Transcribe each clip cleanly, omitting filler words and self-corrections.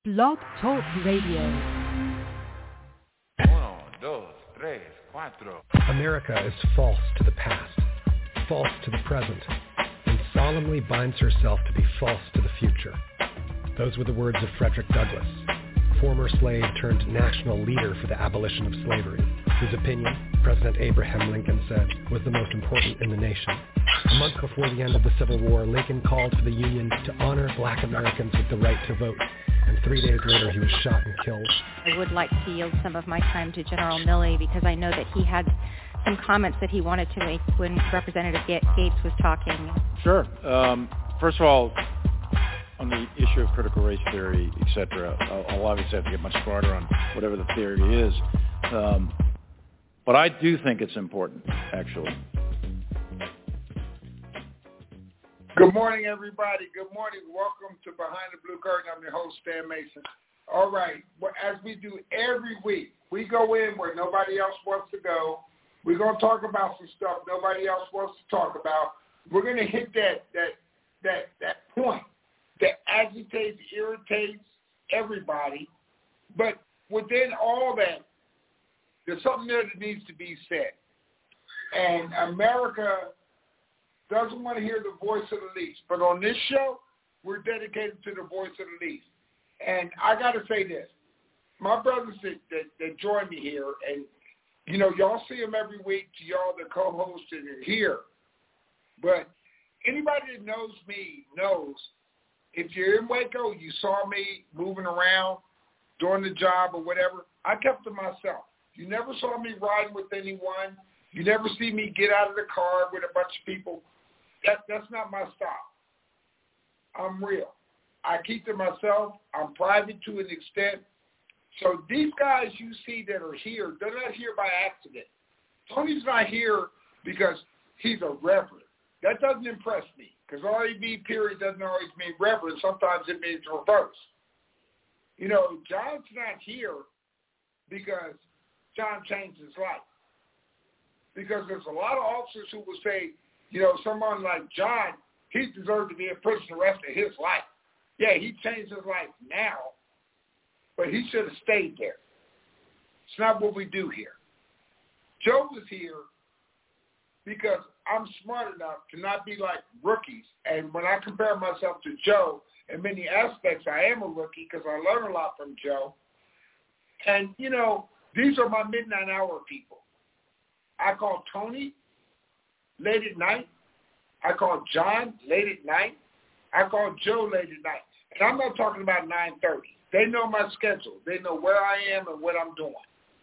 Blog Talk Radio. 1, 2, 3, 4. America is false to the past, false to the present, and solemnly binds herself to be false to the future. Those were the words of Frederick Douglass, former slave turned national leader for the abolition of slavery, whose opinion, President Abraham Lincoln said, was the most important in the nation. A month before the end of the Civil War, Lincoln called for the Union to honor black Americans with the right to vote, and 3 days later he was shot and killed. I would like to yield some of my time to General Milley because I know that he had some comments that he wanted to make when Representative Gates was talking. Sure. First of all, on the issue of critical race theory, et cetera, I'll obviously have to get much smarter on whatever the theory is. But I do think it's important, actually. Good morning, everybody. Good morning. Welcome to Behind the Blue Curtain. I'm your host, Stan Mason. All right. Well, as we do every week, we go in where nobody else wants to go. We're going to talk about some stuff nobody else wants to talk about. We're going to hit that point that agitates, irritates everybody. But within all that, there's something there that needs to be said. And America doesn't want to hear the voice of the least. But on this show, we're dedicated to the voice of the least. And I got to say this. My brothers that join me here, and, you know, y'all see them every week to y'all, the co-hosts, and they're here. But anybody that knows me knows if you're in Waco, you saw me moving around, doing the job or whatever, I kept to myself. You never saw me riding with anyone. You never see me get out of the car with a bunch of people. That's not my style. I'm real. I keep to myself. I'm private to an extent. So these guys you see that are here, they're not here by accident. Tony's not here because he's a reverend. That doesn't impress me because R.E.B. period doesn't always mean reverend. Sometimes it means reverse. You know, John's not here because John changed his life. Because there's a lot of officers who will say, you know, someone like John, he deserved to be in prison the rest of his life. Yeah, he changed his life now, but he should have stayed there. It's not what we do here. Joe was here because I'm smart enough to not be like rookies. And when I compare myself to Joe, in many aspects, I am a rookie because I learn a lot from Joe. And, you know, these are my midnight hour people. I call Tony late at night. I call John late at night. I call Joe late at night. And I'm not talking about 9:30. They know my schedule. They know where I am and what I'm doing.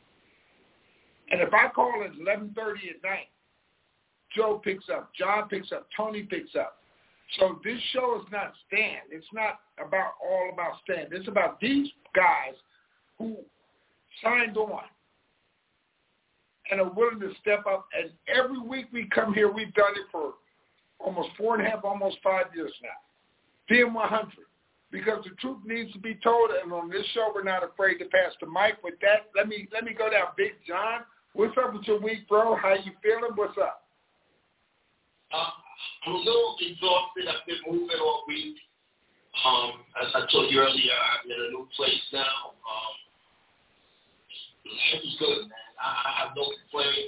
And if I call at 11:30 at night, Joe picks up, John picks up, Tony picks up. So this show is not Stan. It's not all about Stan. It's about these guys who signed on and are willing to step up. And every week we come here, we've done it for almost 4.5, almost 5 years now. DM100. Because the truth needs to be told, and on this show we're not afraid to pass the mic. With that, let me go down. Big John, what's up with your week, bro? How you feeling? What's up? I'm a little exhausted. I've been moving all week. As I told you earlier, I'm in a new place now. Life is good, man. I have no complaints.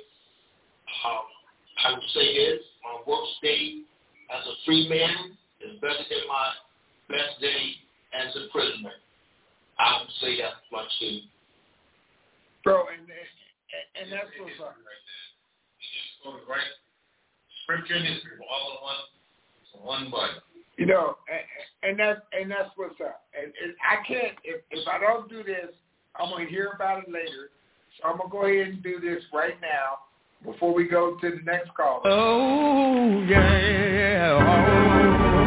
I would say this, my work day as a free man is better than my best day as a prisoner. I would say that much too. Bro, and that's what's up. Right. Scripture and history all in one bite. You know, and that's what's up. And I can't, if I don't do this, I'm going to hear about it later. So I'm going to go ahead and do this right now before we go to the next call. Oh, yeah.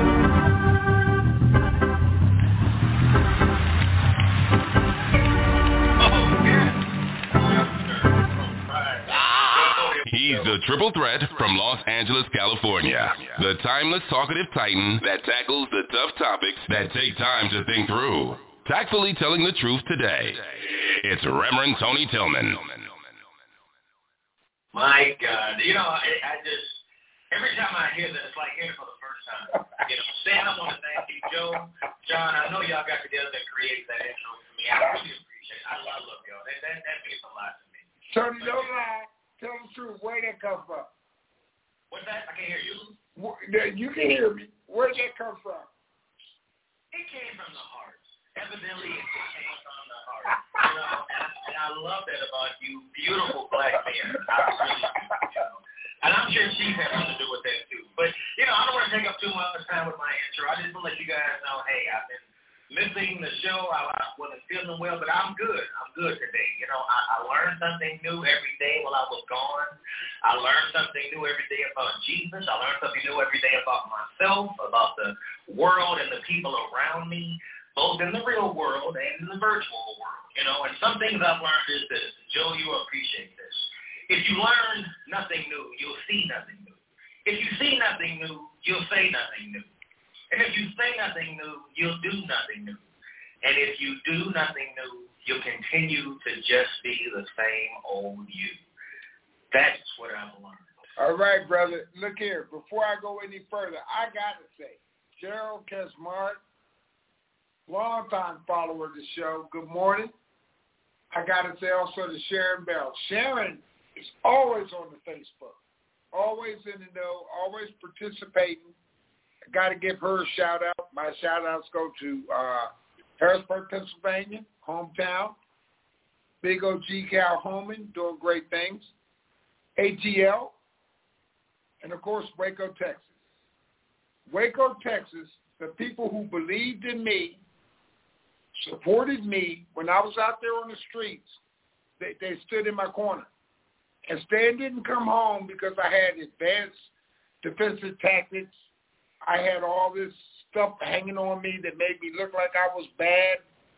He's the triple threat from Los Angeles, California. The timeless talkative titan that tackles the tough topics that take time to think through. Tactfully telling the truth today. It's Reverend Tony Tillman. My God. You know, I just, every time I hear that, it's like hearing for the first time. Stan, I want to thank you. Joe, John, I know y'all got together and created that intro for me. I really appreciate it. I love y'all. That means a lot to me. Tony, don't lie. Tell the truth. Where did that come from? What's that? I can't hear you. You can hear me. Where did that come from? It came from the heart. Evidently, it came from the heart. And I love that about you, beautiful black men. I really do. And I'm sure Chief has something to do with that too. But I don't want to take up too much time with my intro. I just want to let you guys know, hey, I've been missing the show. I wasn't feeling well, but I'm good. I'm good today. I learned something new every day while I was gone. I learned something new every day about Jesus. I learned something new every day about myself, about the world and the people around me, both in the real world and in the virtual world. And some things I've learned is this. Joe, you appreciate this. If you learn nothing new, you'll see nothing new. If you see nothing new, you'll say nothing new. And if you say nothing new, you'll do nothing new. And if you do nothing new, you'll continue to just be the same old you. That's what I've learned. All right, brother. Look here. Before I go any further, I got to say, Gerald Kesmart, longtime follower of the show, good morning. I got to say also to Sharon Bell. Sharon is always on the Facebook, always in the know, always participating. I got to give her a shout-out. My shout-outs go to Harrisburg, Pennsylvania, hometown. Big OG Cal Holman, doing great things. ATL, and, of course, Waco, Texas. Waco, Texas, the people who believed in me, supported me when I was out there on the streets, they stood in my corner. And Stan didn't come home because I had advanced defensive tactics. I had all this stuff hanging on me that made me look like I was bad.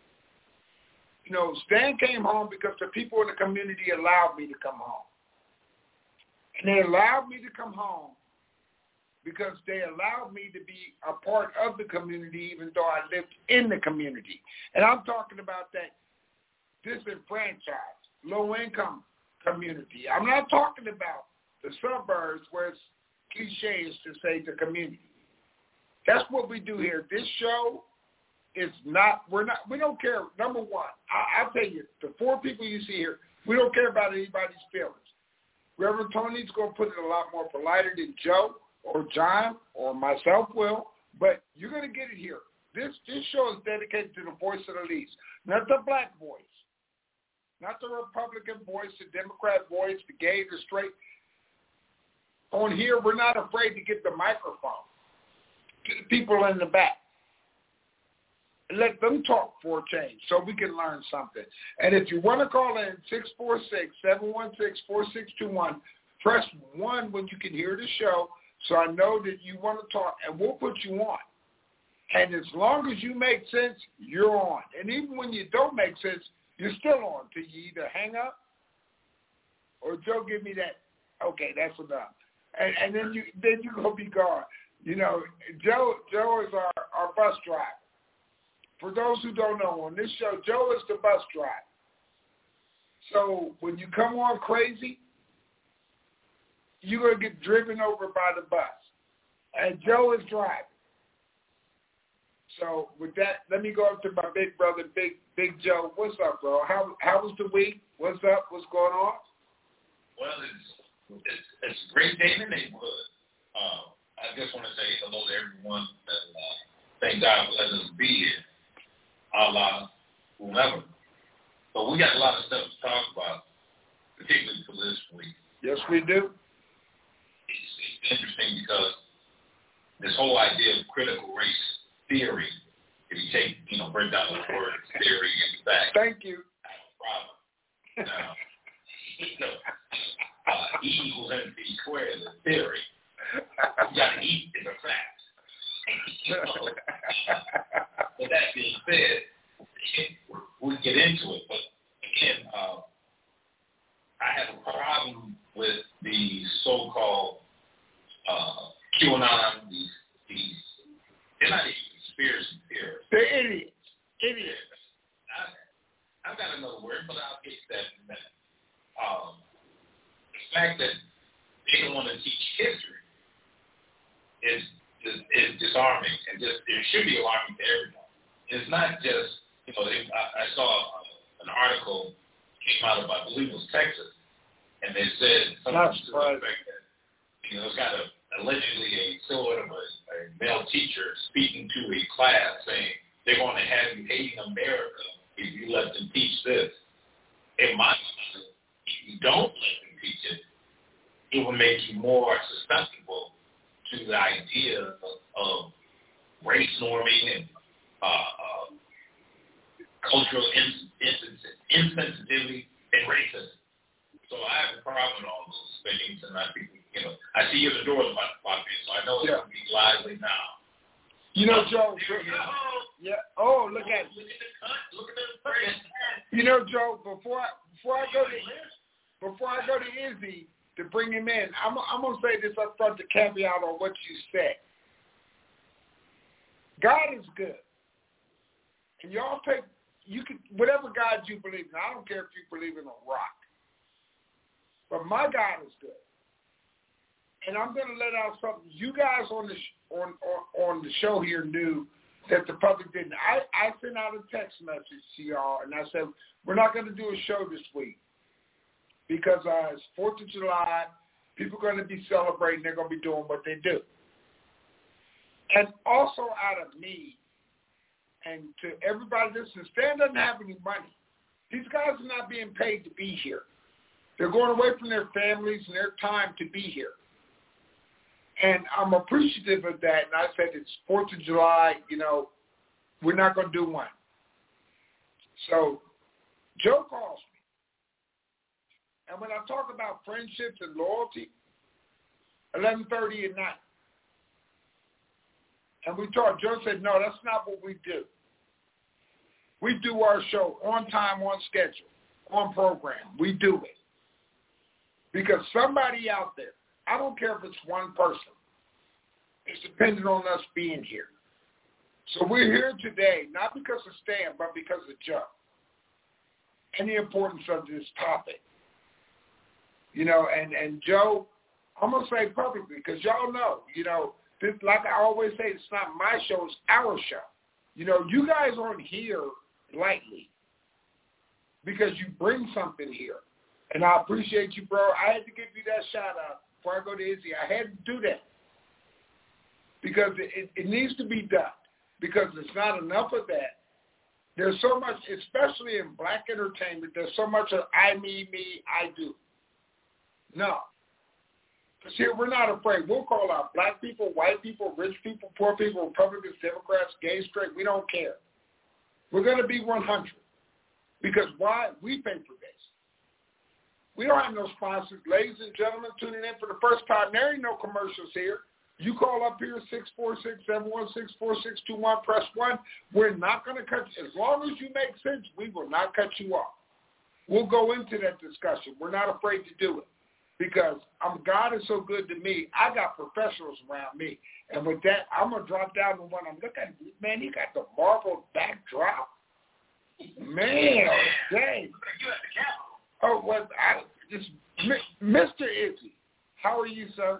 Stan came home because the people in the community allowed me to come home. And they allowed me to come home because they allowed me to be a part of the community even though I lived in the community. And I'm talking about that disenfranchised, low-income community. I'm not talking about the suburbs where it's cliche is to say the community. That's what we do here. This show is not, we don't care. Number one, I'll tell you, the four people you see here, we don't care about anybody's feelings. Reverend Tony's going to put it a lot more politer than Joe or John or myself will, but you're going to get it here. This show is dedicated to the voice of the least, not the black voice, not the Republican voice, the Democrat voice, the gay, the straight. On here, we're not afraid to get the microphone to the people in the back. Let them talk for a change so we can learn something. And if you want to call in, 646-716-4621, press 1 when you can hear the show so I know that you want to talk, and we'll put you on. And as long as you make sense, you're on. And even when you don't make sense, you're still on till you either hang up or Joe, give me that. Okay, that's enough. And then you're going to be gone. Joe is our bus driver. For those who don't know, on this show, Joe is the bus driver. So when you come on crazy, you're going to get driven over by the bus. And Joe is driving. So with that, let me go up to my big brother, Big Joe. What's up, bro? How was the week? What's up? What's going on? Well, it's a great day in the neighborhood. I just want to say hello to everyone. And, thank God for letting us be here. Allah, whomever. But we got a lot of stuff to talk about, particularly for this week. Yes, we do. It's interesting because this whole idea of critical race theory, if you take, break down the word theory in the back. Thank you. That's a problem. Now, E equals MC squared is a theory. You got to eat is a fact. With that being said, we get into it. But again, I have a problem with the so-called QAnon. These they're not even conspiracy theorists. They're idiots. I've got another word, but I'll get to that in a minute. The fact that they don't want to teach history is is disarming, and just it should be alarming to everyone. It's not just, I saw an article came out of, I believe it was Texas, and they said something to the effect that, it's got allegedly a silhouette of a male teacher speaking to a class saying they're going to have you hating America if you let them teach this. In my mind, if you don't let them teach it, it will make you more susceptible to the idea of race norming and cultural insensitivity and racism. So I have a problem with all those things, and I think, I see you at the door about this, so I know it's going to be lively now. Joe. Yeah. Oh, look at it. Look at the press. Joe. Before I go to Izzy to bring him in, I'm gonna say this up front to caveat on what you said. God is good, and y'all you can whatever God you believe in. I don't care if you believe in a rock, but my God is good. And I'm going to let out something you guys on the show here knew that the public didn't. I sent out a text message to y'all, and I said, we're not going to do a show this week because it's 4th of July. People are going to be celebrating. They're going to be doing what they do. And also out of me and to everybody listening, Stan doesn't have any money. These guys are not being paid to be here. They're going away from their families and their time to be here. And I'm appreciative of that. And I said, it's 4th of July, we're not going to do one. So Joe calls me. And when I talk about friendships and loyalty, 11:30 at night. And we talked. Joe said, no, that's not what we do. We do our show on time, on schedule, on program. We do it. Because somebody out there, I don't care if it's one person, it's dependent on us being here. So we're here today, not because of Stan, but because of Joe and the importance of this topic. And Joe, I'm going to say publicly, because y'all know, this, like I always say, it's not my show, it's our show. You guys aren't here lightly because you bring something here. And I appreciate you, bro. I had to give you that shout out before I go to Izzy. I had to do that because it needs to be done because there's not enough of that. There's so much, especially in black entertainment, there's so much of I, me, I do. No. Because here we're not afraid. We'll call out black people, white people, rich people, poor people, Republicans, Democrats, gay, straight. We don't care. We're going to be 100. Because why? We pay for this. We don't have no sponsors. Ladies and gentlemen, tuning in for the first time, there ain't no commercials here. You call up here, 646-716-4621, press 1. We're not going to cut you. As long as you make sense, we will not cut you off. We'll go into that discussion. We're not afraid to do it because God is so good to me. I got professionals around me. And with that, I'm going to drop down to one I'm looking at. Man, he got the marble backdrop. Man, dang. Oh, well, Mr. Izzy, how are you, sir?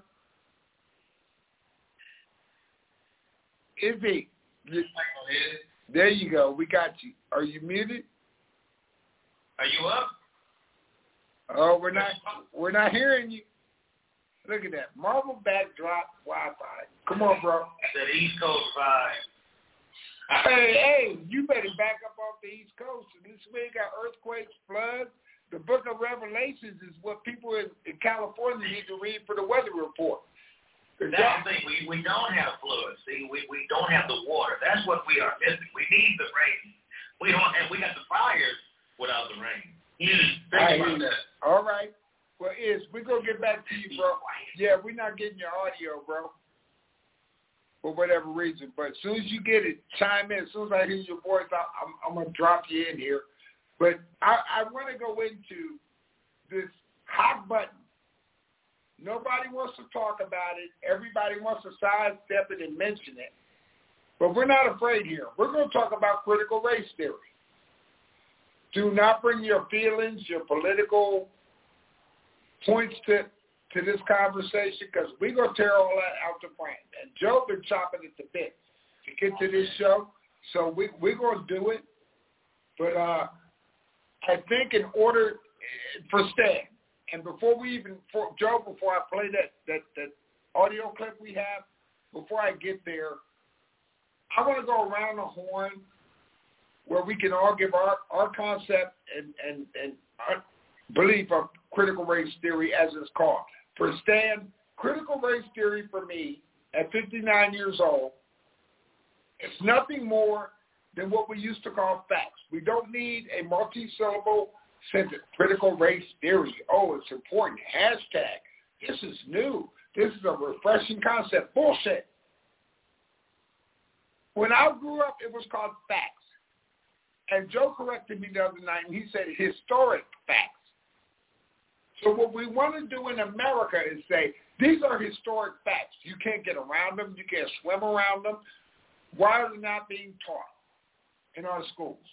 Izzy, there you go. We got you. Are you muted? Are you up? Oh, we're not hearing you. Look at that. Marble backdrop Wi-Fi. Come on, bro. That East Coast vibe. Hey, you better back up off the East Coast. This way got earthquakes, floods. The book of Revelations is what people in California need to read for the weather report. That's the thing. We don't have floods. See, we don't have the water. That's what we are missing. We need the rain. We don't, and we got the fires without the rain. Think about that. All right. Well, we're going to get back to you, bro. Yeah, we're not getting your audio, bro, for whatever reason. But as soon as you get it, chime in. As soon as I hear your voice, I'm going to drop you in here. But I want to go into this hot button. Nobody wants to talk about it. Everybody wants to sidestep it and mention it. But we're not afraid here. We're going to talk about critical race theory. Do not bring your feelings, your political points to to this conversation because we're going to tear all that out the frame. And Joe been chopping at the bit to get to this show, so we're going to do it. But I think in order for Stan, and before I play that audio clip we have, before I get there, I want to go around the horn where we can all give our concept and our belief of critical race theory, as it's called. For Stan, critical race theory for me, at 59 years old, it's nothing more than what we used to call facts. We don't need a multi-syllable sentence. Critical race theory. Oh, it's important. Hashtag. This is new. This is a refreshing concept. Bullshit. When I grew up, it was called facts. And Joe corrected me the other night, and he said historic facts. So what we want to do in America is say, these are historic facts. You can't get around them. You can't swim around them. Why are they not being taught in our schools?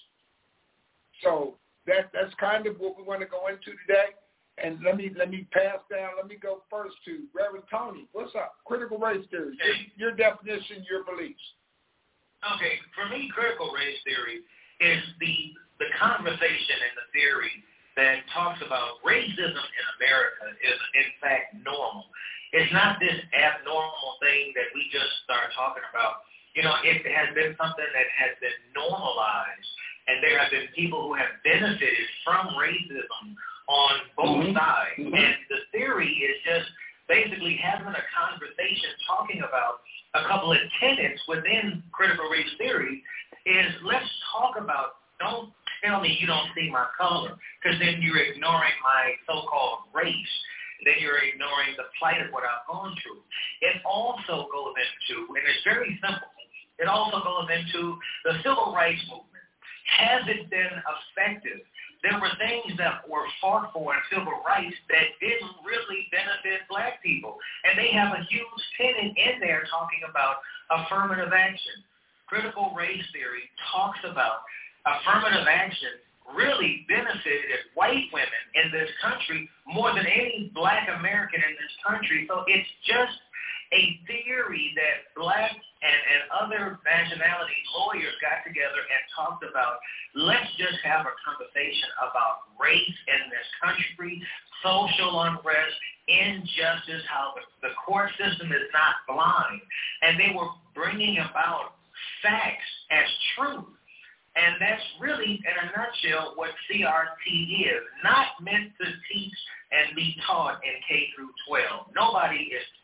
So that's kind of what we want to go into today. And let me pass down. Let me go first to Reverend Tony. What's up? Critical race theory. Your definition, your beliefs. Okay, for me, critical race theory is the conversation and the theory that talks about racism in America is, in fact, normal. It's not this abnormal thing that we just start talking about. You know, it has been something that has been normalized, and there have been people who have benefited from racism on both sides. And the theory is just basically having a conversation talking about a couple of tenets within critical race theory is let's talk about, don't tell me you don't see my color, because then you're ignoring my so-called race. Then you're ignoring the plight of what I've gone through. It also goes into, and it's very simple, it also goes into the civil rights movement. Has it been effective? There were things that were fought for in civil rights that didn't really benefit black people. And they have a huge tenet in there talking about affirmative action. Critical race theory talks about affirmative action really benefited white women in this country more than any black American in this country. So it's just a theory that black and other nationality lawyers got together and talked about, let's just have a conversation about race in this country, social unrest, injustice, how the court system is not blind. And they were bringing about facts as truth. And that's really, in a nutshell, what CRT is. Not meant to teach and be taught in K through 12. Nobody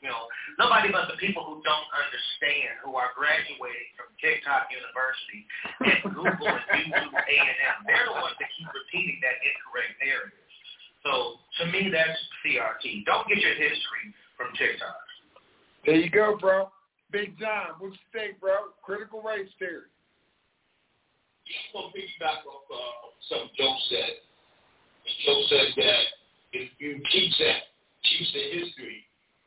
but the people who don't understand, who are graduating from TikTok University and Google and YouTube A&M. They're the ones that keep repeating that incorrect narrative. So, to me, that's CRT. Don't get your history from TikTok. There you go, bro. Big John, what you think, bro? Critical race theory. I'm going to piggyback off something Joe said. Joe said that if you teach the history,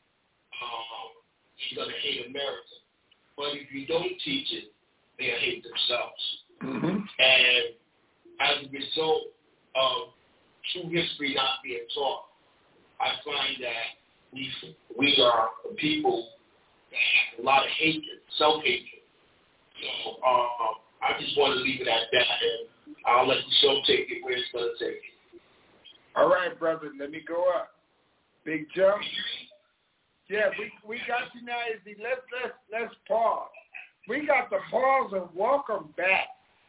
you're going to hate America. But if you don't teach it, they'll hate themselves. And as a result of true history not being taught, I find that we are a people that have a lot of hatred, self-hatred. So I just want to leave it at that, and I'll let the show take it where it's going to take it. All right, brother, let me go up. Big Joe? Yeah, we got you now, Izzy. Let's pause. We got to pause and welcome back.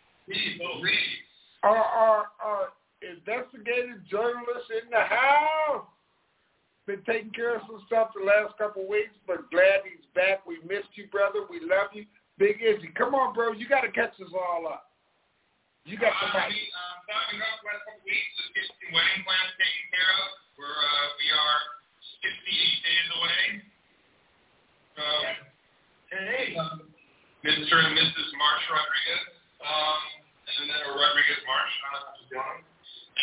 Our investigative journalist in the house. Been taking care of some stuff the last couple of weeks, but glad he's back. We missed you, brother. We love you. Big Izzy, come on, bro. You got to catch us all up. You got the mic. Starting up last couple weeks, just getting some wedding plans taken care of. We are 68 days away. Hey. Mr. and Mrs. Marsh Rodriguez. And then Rodriguez Marsh. I don't know what you're doing.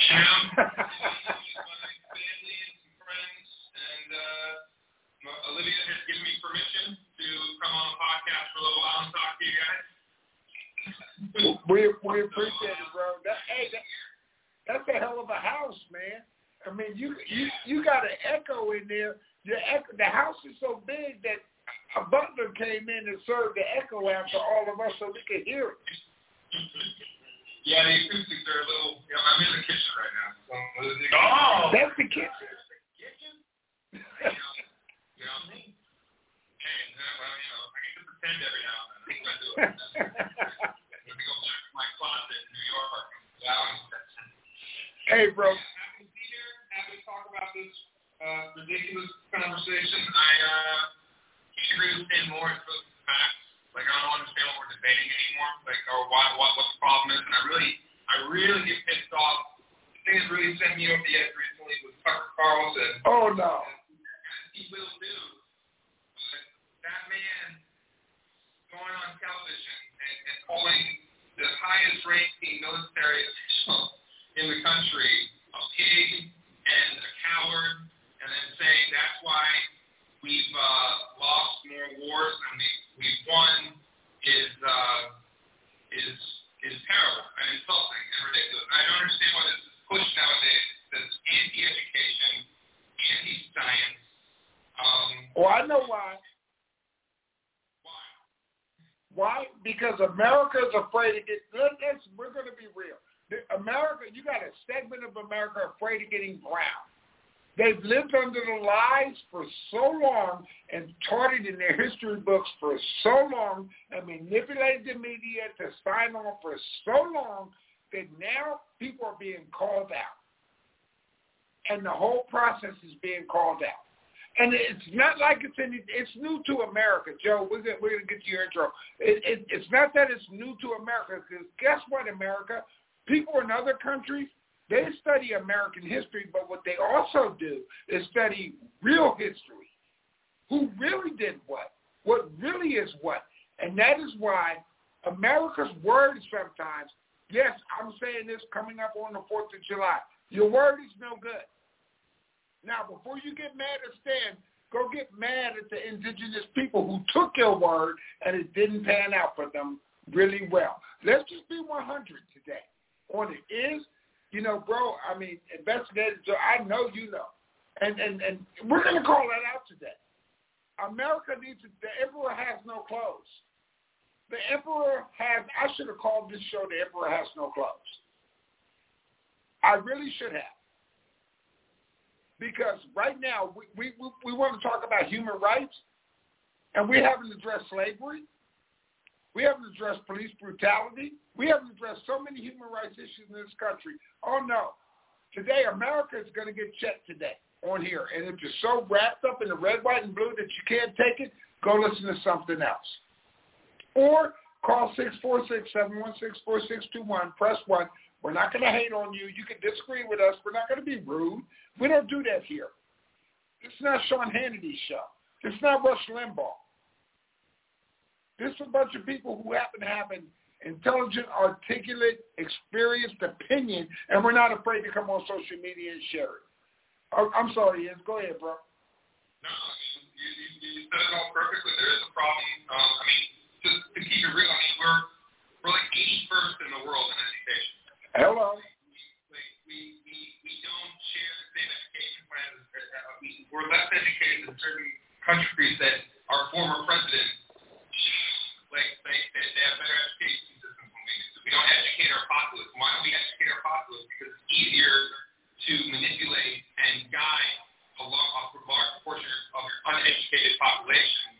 My family and some friends. And Olivia has given me permission to come on the podcast for a little while and talk to you guys. We appreciate it, bro. That's a hell of a house, man. I mean, you got an echo in there. The house is so big that a butler came in and served the echo after all of us so we could hear it. Yeah, the acoustics are a little. I'm in the kitchen right now. That's the kitchen. You know what I mean? Hey, well, I get to pretend every now and then. I do it. Let me go back to my closet in New York. Hey, bro. Happy to be here. Happy to talk about this ridiculous conversation. I can't agree with Stan more. It's really facts. Like, I don't understand what we're debating anymore. Like, or what the problem is. And I really get pissed off. The thing that really sent me over the edge recently was Tucker Carlson. Oh, no. He will do. But that man going on television and calling the highest ranking military official in the country a pig and a coward, and then saying that's why we've lost more wars than we've won is terrible and insulting and ridiculous. I don't understand why this is pushed nowadays. That's anti-education, anti-science. Well, I know why. Why? Because America is afraid to get. We're going to be real. America, you got a segment of America afraid of getting brown. They've lived under the lies for so long and taught it in their history books for so long and manipulated the media to sign on for so long that now people are being called out. And the whole process is being called out. And it's not like it's new to America, Joe. We're going to get to your intro. It's not that it's new to America, because guess what, America? People in other countries, they study American history, but what they also do is study real history. Who really did what really is what. And that is why America's word sometimes, yes, I'm saying this coming up on the 4th of July, your word is no good. Now, before you get mad at Stan, go get mad at the indigenous people who took your word and it didn't pan out for them really well. Let's just be 100 today. On it is, bro, I mean, investigators, I know you know. And we're going to call that out today. America needs the emperor has no clothes. The emperor has, I should have called this show The Emperor Has No Clothes. I really should have. Because right now, we want to talk about human rights, and we haven't addressed slavery. We haven't addressed police brutality. We haven't addressed so many human rights issues in this country. Oh, no. Today, America is going to get checked today on here. And if you're so wrapped up in the red, white, and blue that you can't take it, go listen to something else. Or call 646-716-4621. Press 1. We're not going to hate on you. You can disagree with us. We're not going to be rude. We don't do that here. It's not Sean Hannity's show. It's not Rush Limbaugh. This is a bunch of people who happen to have an intelligent, articulate, experienced opinion, and we're not afraid to come on social media and share it. I'm sorry, Ian. Go ahead, bro. No, you said it all perfectly. There is a problem. Just to keep it real, we're like 81st in the world in education. Hello. We don't share the same education plans. We're less educated in certain countries that our former president, they have better education systems than we do. So we don't educate our populace. Why don't we educate our populace? Because it's easier to manipulate and guide a large proportion of your uneducated population.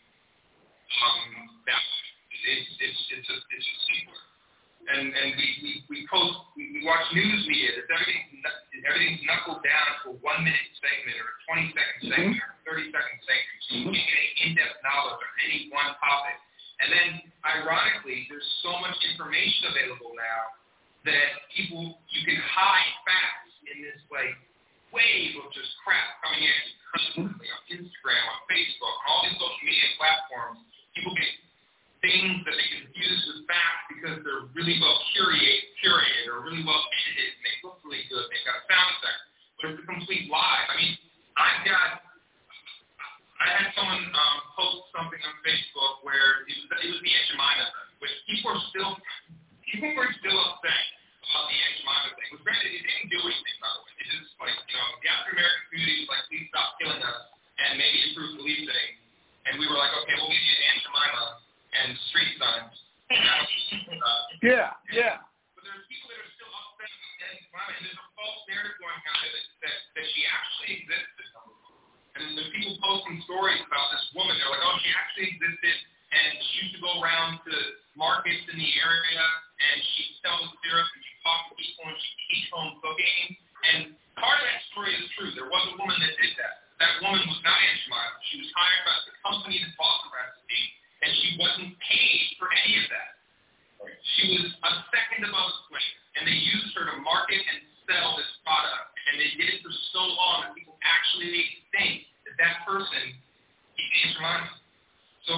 It's just simpler. And we watch news media. Everything's knuckled down to a 1-minute segment or a 20-second segment or a 30-second segment. So you can't get any in-depth knowledge on any one topic. And then, ironically, there's so much information available now that you can hide facts in this wave of just crap coming in constantly on Instagram, on Facebook, on all these social media platforms. People get things that they can use with facts because they're really well curated or really well edited and they look really good. They've got a sound effect, but it's a complete lie. I had someone post something on Facebook where it was the Aunt Jemima thing, which people were still upset about the Aunt Jemima thing. It was granted, it didn't do anything, by the way. It just were like, okay, we'll give you Aunt Jemima and street signs. Yeah. But there's people that are still upset with Aunt Jemima, and there's a false narrative going on that she actually existed. And there's people posting stories about this woman. They're like, oh, she actually existed, and she used to go around to markets in the area, and she'd sell the syrup, and she'd talk to people, and she'd teach home cooking. And part of that story is true. There was a woman that did that. That woman was not Aunt Jemima. She was hired by the company that bought the recipe, and she wasn't paid for any of that. She was a second above the slave, and they used her to market and sell this product. And they did it for so long that people actually think that that person is Aunt Jemima. So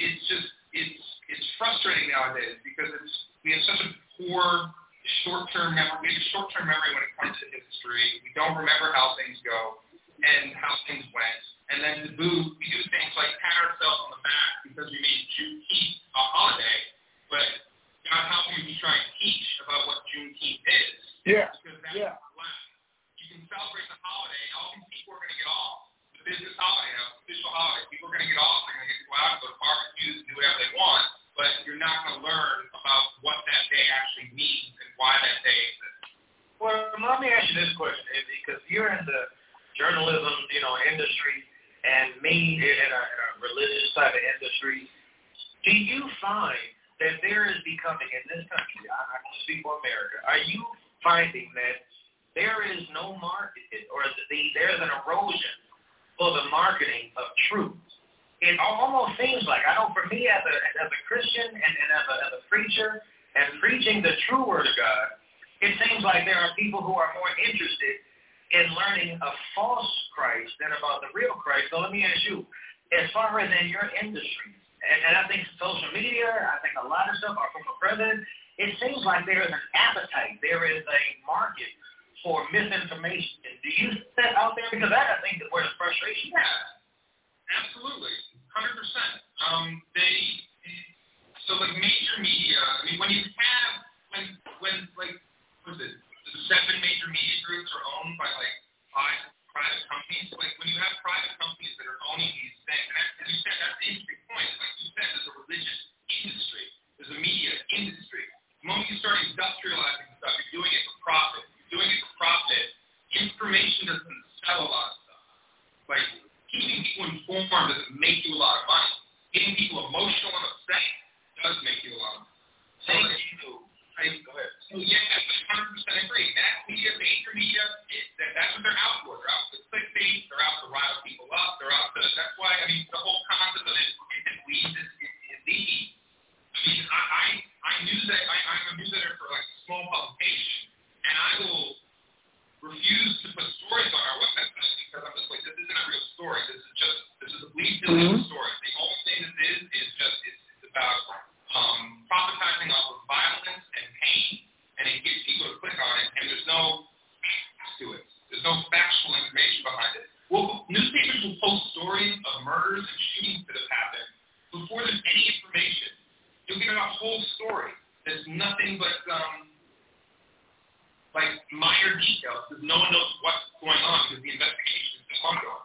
it's frustrating nowadays because we have such a poor short-term memory. We have a short-term memory when it comes to history. We don't remember how things go and how things went. And then to boot, we do things like pat ourselves on the back because we made Juneteenth a holiday, but God help you be trying to teach about what Juneteenth is. Yeah. Because that's you can celebrate the holiday. All these people are going to get off. The business holiday, official holiday. People are going to get off. They're going to get to go out and go to barbecues and do whatever they want, but you're not going to learn about what that day actually means and why that day exists. Well, let me ask you this question, because you're in the journalism, industry, and me in a religious type of industry. Do you find that there is becoming in this country, I can speak for America, are you finding that there is no market or there's an erosion for the marketing of truth? It almost seems like, I know for me as a Christian and as a preacher and preaching the true word of God, it seems like there are people who are more interested in learning a false Christ than about the real Christ. So let me ask you, as far as in your industry, and I think social media, I think a lot of stuff are from the president, it seems like there is an appetite. There is a market for misinformation. Do you see that out there? Because that, I think, is where the frustration is. Yeah, absolutely, 100%. So like major media, I mean, when you have, when like, what is it, the 7 major media groups are owned by like 5 private companies, like when you have private companies that are owning these things, and as you said, that's the interesting point. Like you said, there's a religious industry, there's a media industry. The moment you start industrializing stuff, you're doing it for profit. You're doing it for profit. Information doesn't sell a lot of stuff. Like keeping people informed doesn't make you a lot of money. Getting people emotional and upset does make you a lot of money. Go ahead. So yeah, 100% agree. That media, major media, that's what they're out for. They're out for clickbait. They're out to rile people up. They're out to. That's why the whole concept of it leads is easy. I knew that I'm a newsletter for like a small publication, and I will refuse to put stories on our website because I'm just like, this isn't a real story. This is a bleed story. The only thing this is just it's about prophetizing off of violence and pain, and it gets people to click on it, and there's no facts to it. There's no factual information behind it. Well, newspapers will post stories of murders and shootings that have happened before there's any information. You'll get a whole story that's nothing but like minor details because no one knows what's going on because the investigation is still ongoing.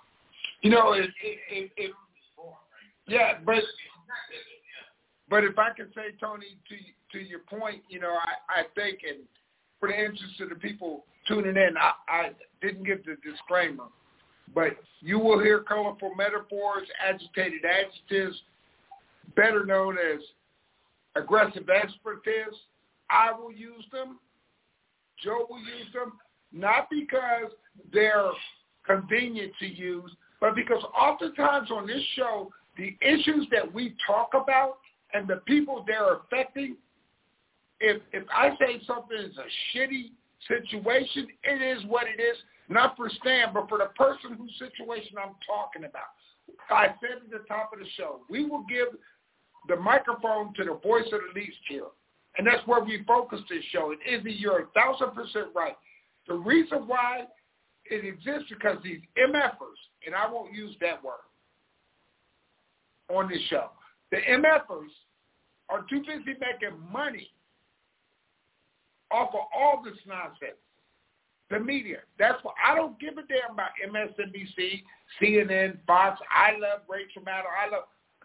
But if I can say, Tony, to your point, I think, and for the interest of the people tuning in, I didn't give the disclaimer, but you will hear colorful metaphors, agitated adjectives, better known as aggressive expletives. I will use them. Joe will use them, not because they're convenient to use, but because oftentimes on this show, the issues that we talk about and the people they're affecting, if I say something is a shitty situation, it is what it is, not for Stan, but for the person whose situation I'm talking about. I said at the top of the show, we will give the microphone to the voice of the least here. And that's where we focus this show. And Izzy, you're 1,000% right. The reason why it exists because these MFers, and I won't use that word on this show, the MFers are too busy making money off of all this nonsense. The media. That's why I don't give a damn about MSNBC, CNN, Fox. I love Rachel Maddow.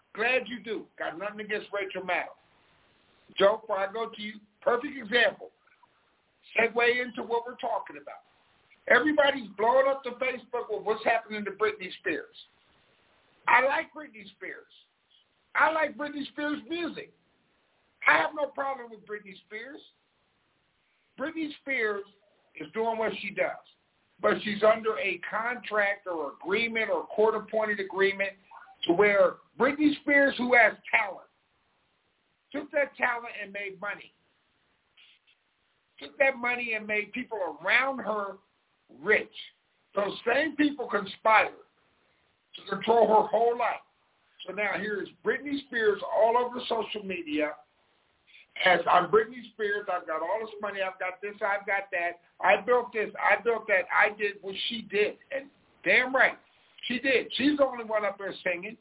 Glad you do. Got nothing against Rachel Maddow. Joe, before I go to you, perfect example. Segue into what we're talking about. Everybody's blowing up the Facebook with what's happening to Britney Spears. I like Britney Spears. I like Britney Spears' music. I have no problem with Britney Spears. Britney Spears is doing what she does, but she's under a contract or agreement or court-appointed agreement to where Britney Spears, who has talent, took that talent and made money. Took that money and made people around her rich. Those same people conspired to control her whole life. So now here is Britney Spears all over social media. As I'm Britney Spears, I've got all this money, I've got this, I've got that. I built this, I built that, I did what she did. And damn right, she did. She's the only one up there singing.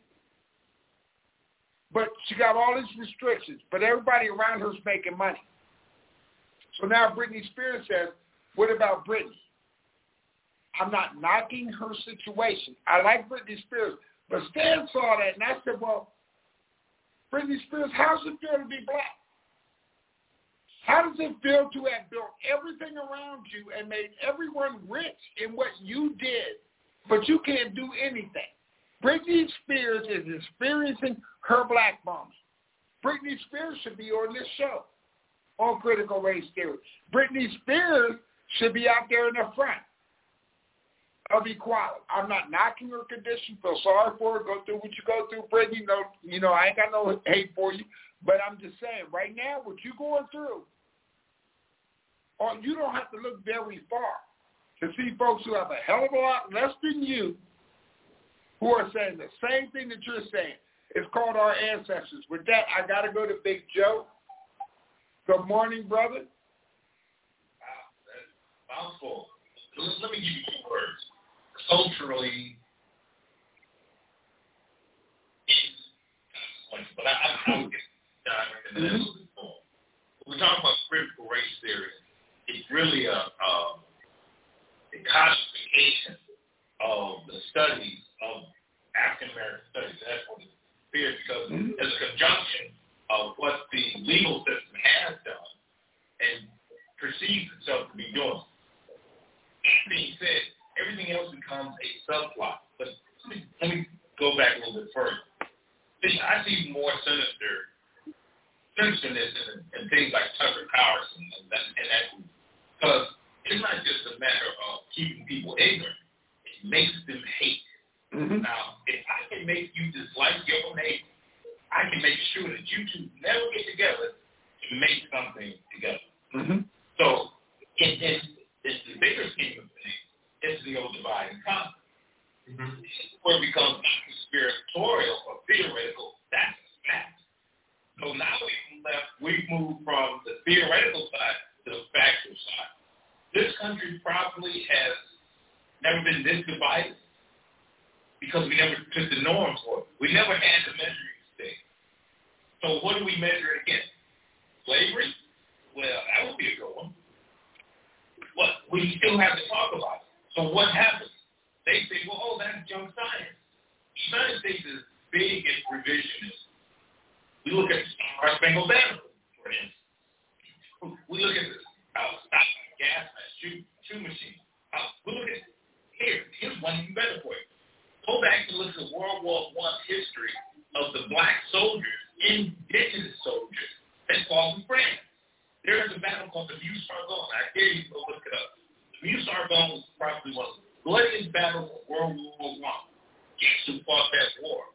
But she got all these restrictions. But everybody around her's making money. So now Britney Spears says, what about Britney? I'm not knocking her situation. I like Britney Spears. But Stan saw that, and I said, well, Britney Spears, how does it feel to be black? How does it feel to have built everything around you and made everyone rich in what you did, but you can't do anything? Britney Spears is experiencing her black moment. Britney Spears should be on this show on Critical Race Theory. Britney Spears should be out there in the front of equality. I'm not knocking her condition. Feel sorry for her. Go through what you go through, Britney. No, I ain't got no hate for you. But I'm just saying, right now, what you're going through, or you don't have to look very far to see folks who have a hell of a lot less than you who are saying the same thing that you're saying. It's called our ancestors. With that, I got to go to Big Joe. Good morning, brother. Wow, that's mouthful. Let me give you 2 words. Culturally, but I would get into that a little bit more. When we talk about critical race theory, it's really a codification of the studies of African American studies. That's what it is, because there's a conjunction of what the legal system has done and perceives itself to be doing. That being said, everything else becomes a subplot. But let me go back a little bit further. I see more sinisterness in things like Tucker Carlson and that because it's not just a matter of keeping people ignorant. It makes them hate. Mm-hmm. Now, if I can make you dislike your neighbor, I can make sure that you two never get together to make something together. Mm-hmm. So, it's the bigger scheme of things. It's the old divide and conquer. Mm-hmm. Where it becomes conspiratorial or theoretical, that's fact. So now we've moved from the theoretical side to the factual side. This country probably has never been this divided because we never took the norm for it. We never had the measuring stick. So what do we measure it against? Slavery? Well, that would be a good one. But we still have to talk about it. So what happens? They say, well, that's junk science. The United States is big in revisionism. We look at the Star Spangled Banner, for instance. We look at the gas mask, shoe machine. We look at here's one even better for you. Go back and look at World War I history of the black soldiers, indigenous soldiers that fought in France. There is a battle called the Meuse-Argonne. I dare you to go look it up. The Meuse-Argonne was probably one of the bloodiest battles of World War I. Guess who fought that war?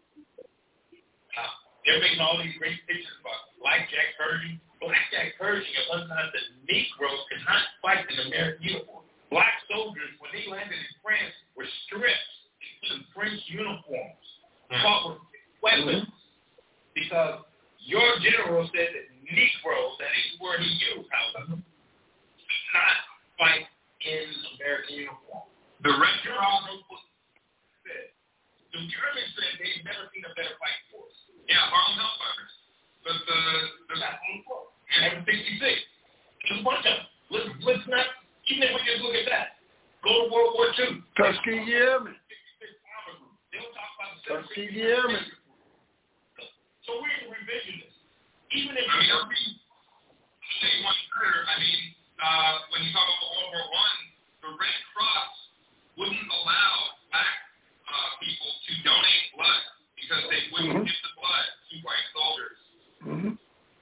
They're making all these great pictures about Blackjack Pershing. Blackjack Pershing, at one time, the Negroes could not fight in American uniform. Black soldiers, when they landed in France, were stripped in French uniforms, fought with weapons, because your general said that Negroes, that is the word he used, however, could not fight in American uniform. The restaurant said, the Germans said they'd never seen a better fight force. Yeah, Harlem Hellfighters. But the last one was in 1966. Just a bunch of them. Let's not, even if we just look at that, go to World War II. Tuskegee Airmen. They don't talk about the Tuskegee Airmen. The So we're in revisionist. Even if when you talk about World War I, the Red Cross wouldn't allow black people to donate blood because they wouldn't give the blood to white soldiers. And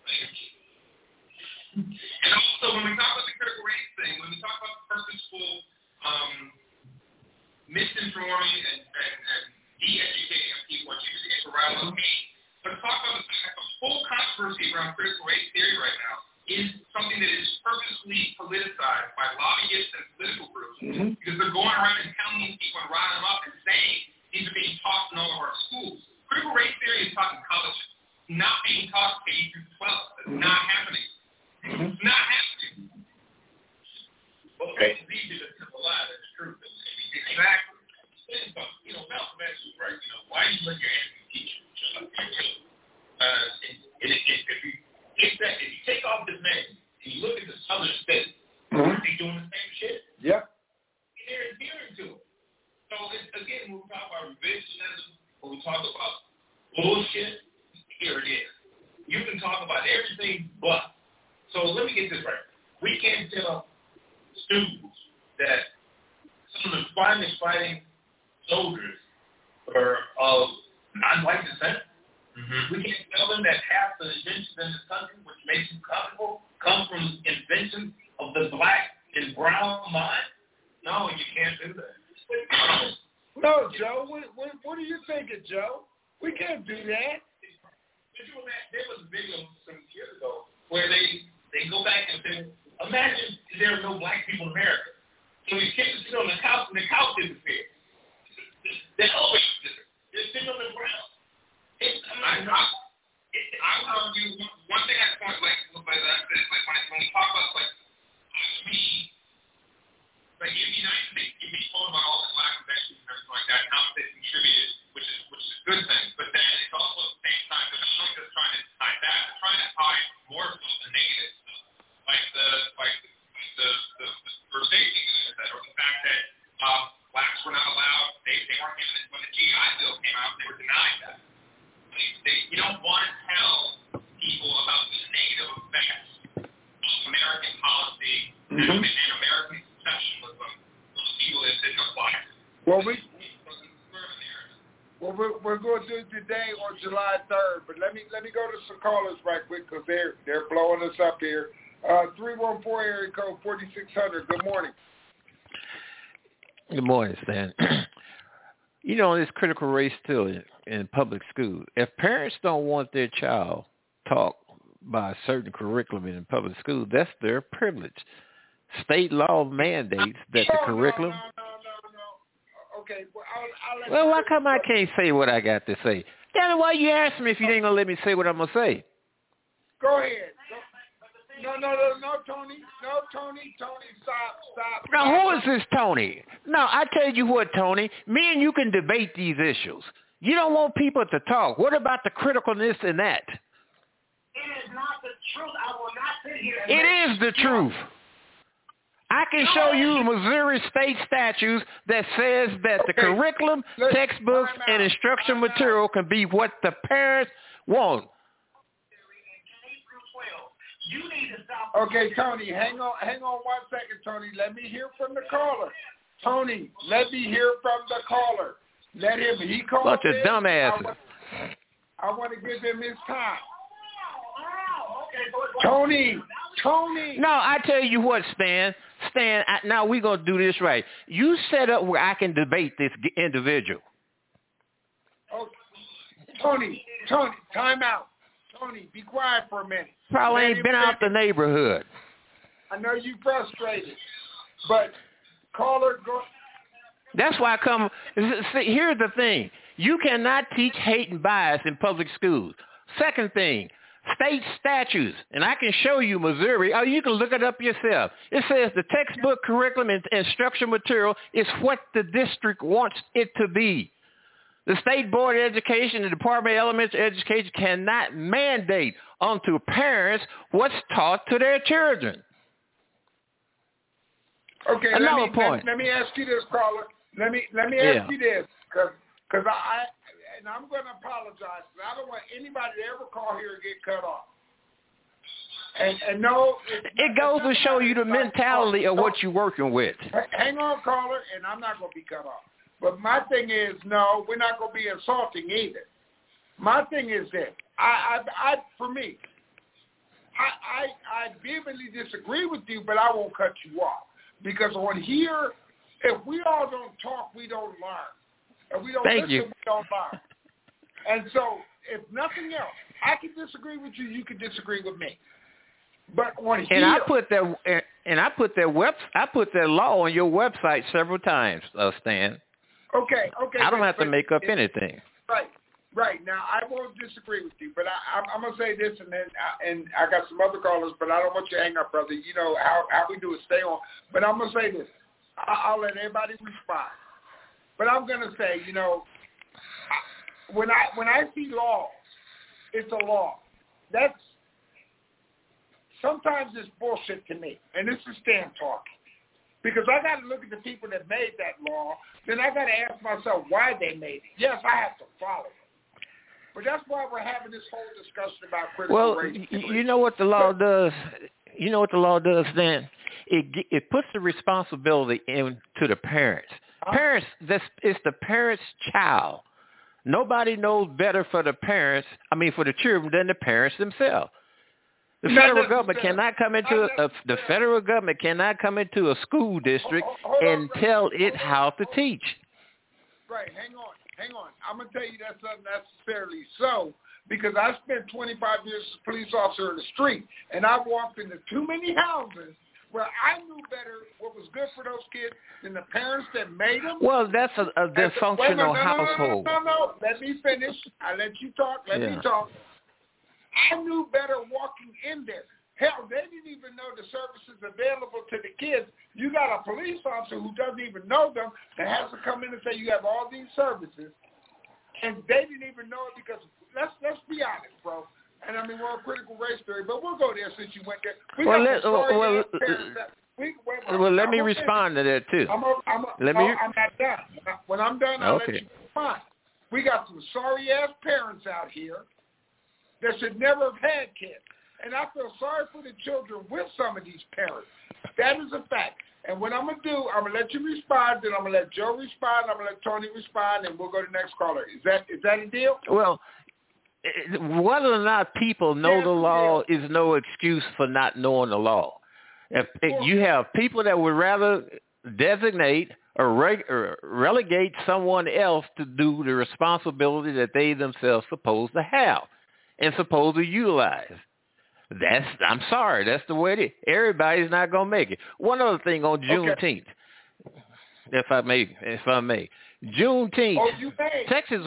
also, when we talk about the critical race thing, when we talk about purposeful misinforming and de-educating people and using it to rile up hate, let's talk about the fact the whole controversy around critical race theory right now is something that is purposely politicized by lobbyists and political groups because they're going around and telling these people and riling them up and saying these are being taught in all of our schools. Critical race theory is taught in colleges, not being taught K through 12. It's not happening. It's not happening. Okay. It's easy to lie. That's true. Exactly. You know, Malcolm X was right. You know, why do you let your enemy teach you? If you take off this man and you look at the southern states, they doing the same shit. Yeah. They're adhering to it. So again, when we talk about revisionism, when we talk about bullshit, here it is. You can talk about everything but. So let me get this right. We can't tell students that some of the finest fighting soldiers are of non-white descent. We can't tell them that half the inventions in this country, which makes them comfortable, come from inventions of the black and brown mind. No, you can't do that. No, Joe. What are you thinking, Joe? We can't do that. There was a video some years ago where they go back and say, imagine there are no black people in America. So these kids sit on the couch and the couch disappears. The elevator disappears. They're sitting on the ground. I'll tell you one thing I point like I said, like when we talk about like it'd be nice to be told about all the black inventions and everything like that, and how they contributed, which is a good thing. But then it's also at the same time they're not only just trying to tie that, they're trying to tie more of the negative stuff, like the first safety or the fact that blacks were not allowed. They weren't given it when the GI Bill came out. They were denied that. You don't want to tell people about the negative effects of American policy and American exceptionalism on people that didn't apply. Well, we're going to do it today on July 3rd, but let me go to some callers right quick because they're blowing us up here. 314 area code 4600. Good morning. Good morning, Stan. You know, this critical race theory in public schools, if parents don't want their child taught by a certain curriculum in public schools, that's their privilege. State law mandates that the curriculum... No. Okay, well, I'll well, why come I can't say what I got to say? Then why you ask me if you ain't going to let me say what I'm going to say? Go ahead. No, Tony. No, Tony, stop. Now, who is this Tony? No, I tell you what, Tony, me and you can debate these issues. You don't want people to talk. What about the criticalness in that? It is not the truth. I will not sit here and it is the truth. I can show you Missouri state statutes that says that the curriculum, textbooks, and instruction material can be what the parents want. You need to stop. Okay, Tony, hang on 1 second, Tony. Let me hear from the caller. Tony, let me hear from the caller. Let him. He called. Bunch of dumbasses. I want to give him his time. Tony. No, I tell you what, Stan, now we're going to do this right. You set up where I can debate this individual. Okay. Tony, time out. Tony, be quiet for a minute. Probably ain't been out the neighborhood. I know you frustrated, but caller, go. That's why I come. See, here's the thing. You cannot teach hate and bias in public schools. Second thing, state statutes, and I can show you Missouri. Oh, you can look it up yourself. It says the textbook curriculum and instruction material is what the district wants it to be. The State Board of Education and the Department of Elementary Education cannot mandate onto parents what's taught to their children. Okay, another point. Let me ask you this, caller. Let me ask you this, because and I'm going to apologize, but I don't want anybody to ever call here and get cut off. And no, it goes to show you the mentality of what you're working with. Hang on, caller, and I'm not going to be cut off. But my thing is, no, we're not going to be insulting either. My thing is this: for me, I vehemently disagree with you, but I won't cut you off because on here, if we all don't talk, we don't learn. If we don't listen, we don't learn. And so, if nothing else, I can disagree with you. You can disagree with me. But on here, I put that law on your website several times, Stan. Okay. I don't have to make up anything. Right. Now, I won't disagree with you, but I'm going to say this, and I got some other callers, but I don't want you to hang up, brother. You know, how we do is stay on. But I'm going to say this. I'll let everybody respond. But I'm going to say, you know, when I see laws, it's a law. Sometimes it's bullshit to me, and this is Stan talking. Because I got to look at the people that made that law, then I got to ask myself why they made it. Yes, I have to follow it. But that's why we're having this whole discussion about critical race. Well, you know what the law does? You know what the law does, then? It puts the responsibility into the parents. Parents, it's the parents' child. Nobody knows better for the children than the parents themselves. The federal government cannot come into the federal government cannot come into a school district and tell it how to teach. Right. Hang on. I'm going to tell you that's not necessarily so because I spent 25 years as a police officer in the street, and I walked into too many houses where I knew better what was good for those kids than the parents that made them. Well, that's a dysfunctional household. No. Let me finish. I let you talk. Let me talk. I knew better walking in there. Hell, they didn't even know the services available to the kids. You got a police officer who doesn't even know them that has to come in and say you have all these services, and they didn't even know it because let's be honest, bro. And I mean, we're a critical race theory, but we'll go there since you went there. Let me respond to that too. I'm not done. When I'm done, I'll let you respond. We got some sorry ass parents out here that should never have had kids. And I feel sorry for the children with some of these parents. That is a fact. And what I'm going to do, I'm going to let you respond, then I'm going to let Joe respond, I'm going to let Tony respond, and we'll go to the next caller. Is that a deal? Well, whether or not people know the law is no excuse for not knowing the law. If you have people that would rather designate or relegate someone else to do the responsibility that they themselves supposed to have and supposed to utilize. I'm sorry, that's the way it is. Everybody's not going to make it. One other thing on Juneteenth, if I may. Juneteenth, Texas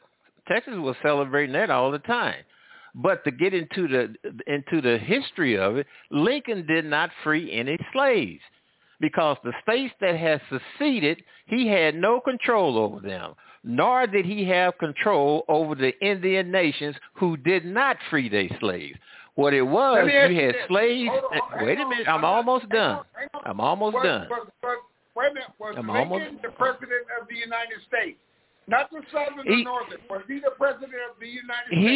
was celebrating that all the time. But to get into the history of it, Lincoln did not free any slaves because the states that had seceded, he had no control over them, nor did he have control over the Indian nations who did not free their slaves. What it was, you had slaves. Wait a minute, I'm almost done. Wait a minute, was Lincoln the president of the United States? Not the Southern or Northern. Was he the president of the United States?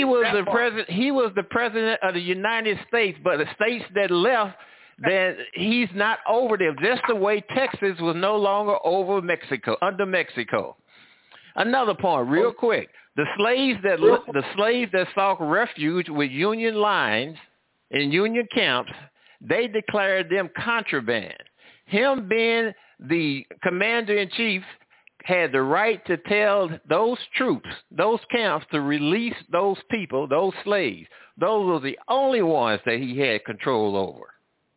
He was the president of the United States, but the states that left, then he's not over them. Just the way Texas was no longer under Mexico. Another point, real quick. The slaves that sought refuge with Union lines in Union camps, they declared them contraband. Him being the commander-in-chief had the right to tell those troops, those camps, to release those people, those slaves. Those were the only ones that he had control over.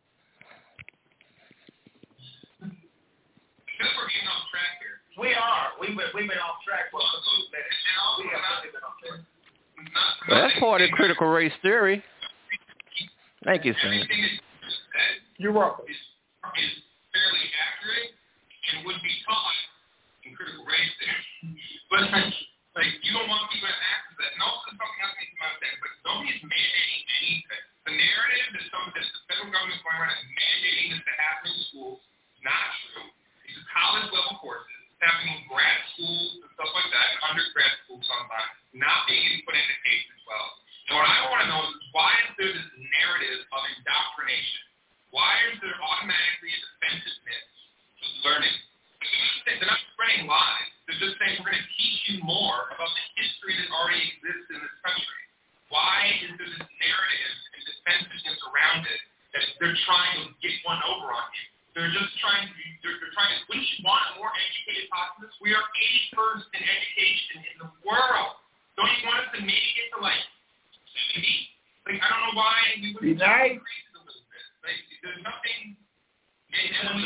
We are. We've been off track for a few minutes. We have not been off track. Well, that's part of critical race theory. Thank you, Sam. You're welcome. Is fairly accurate and would be taught in critical race theory. But you don't want people to access that. And also something else needs to be understood. But nobody's mandating anything. The narrative that the federal government is going around and mandating this to happen in schools is not true. These are college level courses. It's happening in grad schools and stuff like that, and undergrad schools sometimes. not being put into K-12. And what I want to know is why is there this narrative of indoctrination? Why is there automatically a defensiveness to learning? They're not spreading lies. They're just saying we're going to teach you more about the history that already exists in this country. Why is there this narrative and defensiveness around it that they're trying to get one over on you? They're just trying to, wouldn't you want a more educated populace? We are 81st in education in the world. Don't you want us to maybe get to like 70? Like, I don't know why we would be nice. Increase it a little bit. Like, there's nothing, and when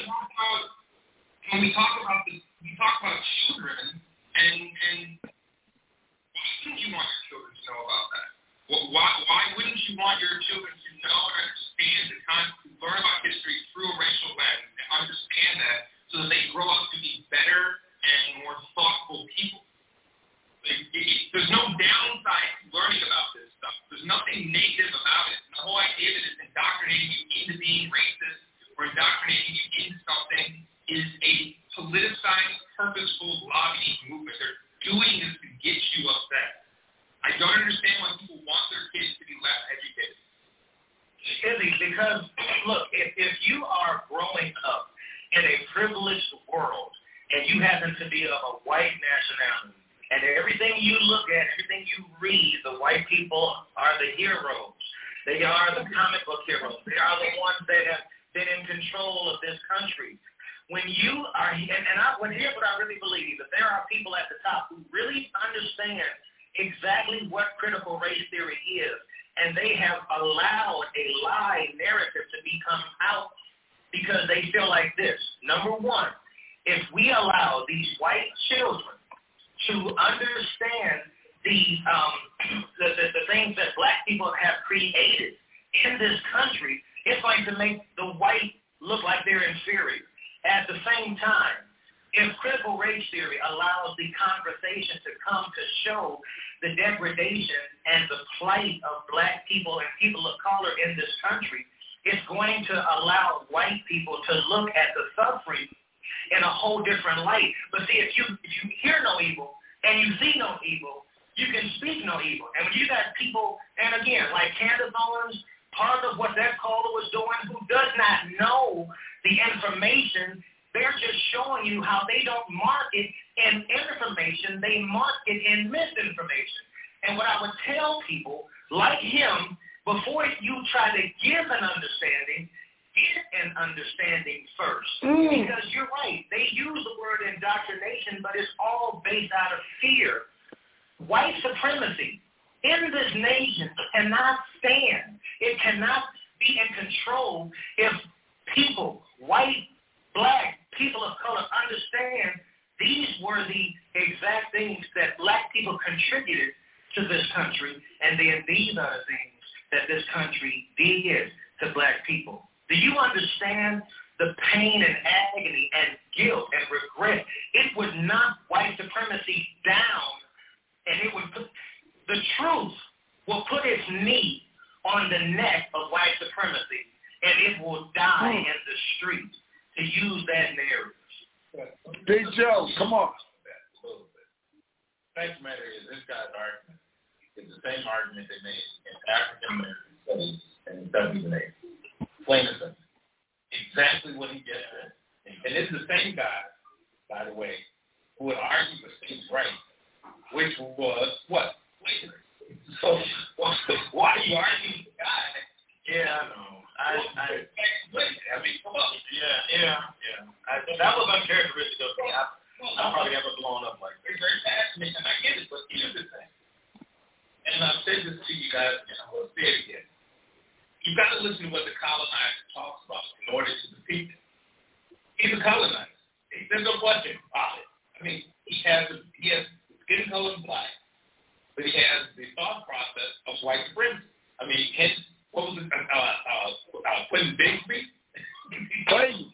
we talk about children, and why wouldn't you want your children to know about that? Why wouldn't you want your children to know and understand to learn about history through a racial lens and understand that so that they grow up to be better and more thoughtful people? There's no downside to learning about this stuff. There's nothing negative about it. And the whole idea that it's indoctrinating you into being racist or indoctrinating you into something is a politicized, purposeful lobbying movement. They're doing this to get you upset. I don't understand why people want their kids to be less educated. Izzy, because, look, if you are growing up in a privileged world and you happen to be of a white nationality, and everything you look at, everything you read, the white people are the heroes. They are the comic book heroes. They are the ones that have been in control of this country. When you are, here's what I really believe, that there are people at the top who really understand exactly what critical race theory is, and they have allowed a lie narrative to become out because they feel like this. Number one, if we allow these white children to understand the things that black people have created in this country, it's like to make the white look like they're inferior. At the same time, if critical race theory allows the conversation to come to show the degradation and the plight of black people and people of color in this country, it's going to allow white people to look at the suffering in a whole different light. But see, if you hear no evil and you see no evil, you can speak no evil. And when you got people, and again, like Candace Owens, part of what that caller was doing, who does not know the information, they're just showing you how they don't market in information, they market in misinformation. And what I would tell people like him, before you try to give an understanding, get an understanding first. Because you're right, they use the word indoctrination, but it's all based out of fear. White supremacy in this nation cannot stand. It cannot be in control if people, white, black, people of color, understand these were the exact things that black people contributed to this country, and then these are the things that this country did to black people. Do you understand the pain and agony and guilt and regret? It would knock white supremacy down, and it would put, the truth will put its knee on the neck of white supremacy, and it will die in the street, to use that narrative. Big Joe, come on. Fact of the matter is, this guy's argument is the same argument they made in African American studies and WNA. Plain and simple. Exactly what he just said. And this is the same guy, by the way, who would argue for states' rights, which was what? Slavery. So why are you arguing for the guy? Yeah, I know. I mean, come on. Yeah. That was uncharacteristic of me. I probably never blown up like that. It's very fascinating, and I get it, but here's the thing. And I've said this to you guys, and I will say it again. You've got to listen to what the colonizer talks about in order to defeat it. He's a colonizer. There's no question about it. I mean, he has skin color black, but he has the thought process of white supremacy. I mean, what was it? Quentin Bixby? Clayton.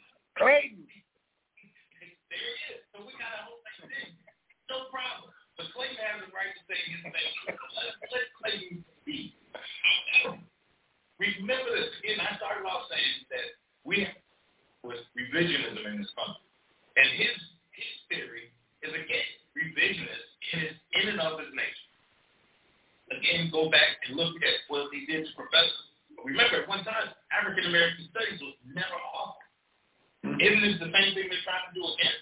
There he is. So we got a whole thing. No problem. But Clayton has the right to say his thing. Let Clayton be. Remember this. Again, I started off saying that we was revisionism in this country. And his theory is, again, revisionist in and of his nature. again go back and look at what they did to professors. Remember, at one time, African American studies was never offered. Isn't this the same thing they're trying to do again?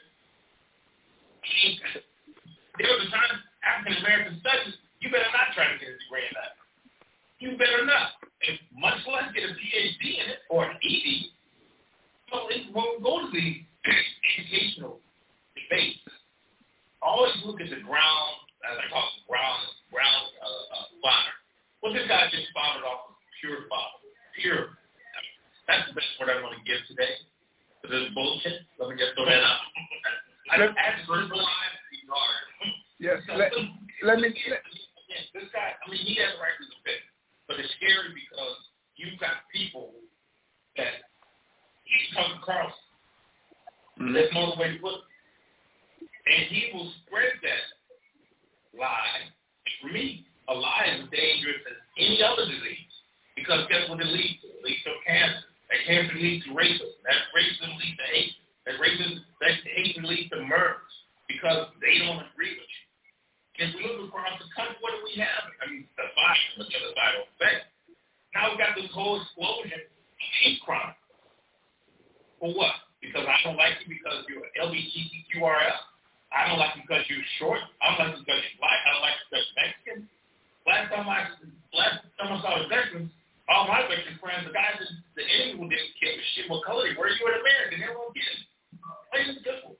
There was a time African American studies, you better not try to get a degree in that. You better not. And much less get a PhD in it or an ED. So when we go to the educational debates, always look at the ground, as I call it, ground fodder. Well, this guy just spouted off of pure fodder. Pure. That's the best word I want to give today. But this bullshit, let me just throw that out. I just add verbalize regard. Yes, let me. This guy, I mean, he has a right to defend, but it's scary because you've got people that he comes across. There's no other way to put it. And he will spread that lie. For me, a lie is as dangerous as any other disease because guess what it leads to? It leads to cancer. That cancer leads to racism. That racism leads to hate. That hate leads to murders because they don't agree with you. If we look across the country, what do we have? I mean, the genocidal effect. Now we've got this whole explosion of hate crime. For what? Because I don't like you because you're an LGBTQRF. I don't like you because you're short. I don't like you because you're black. I don't like you because you're Mexican. Last time I saw the veterans, all my veteran friends, the guys the enemy didn't give a shit what color they were. You were an American. Everyone get it. Plain and simple.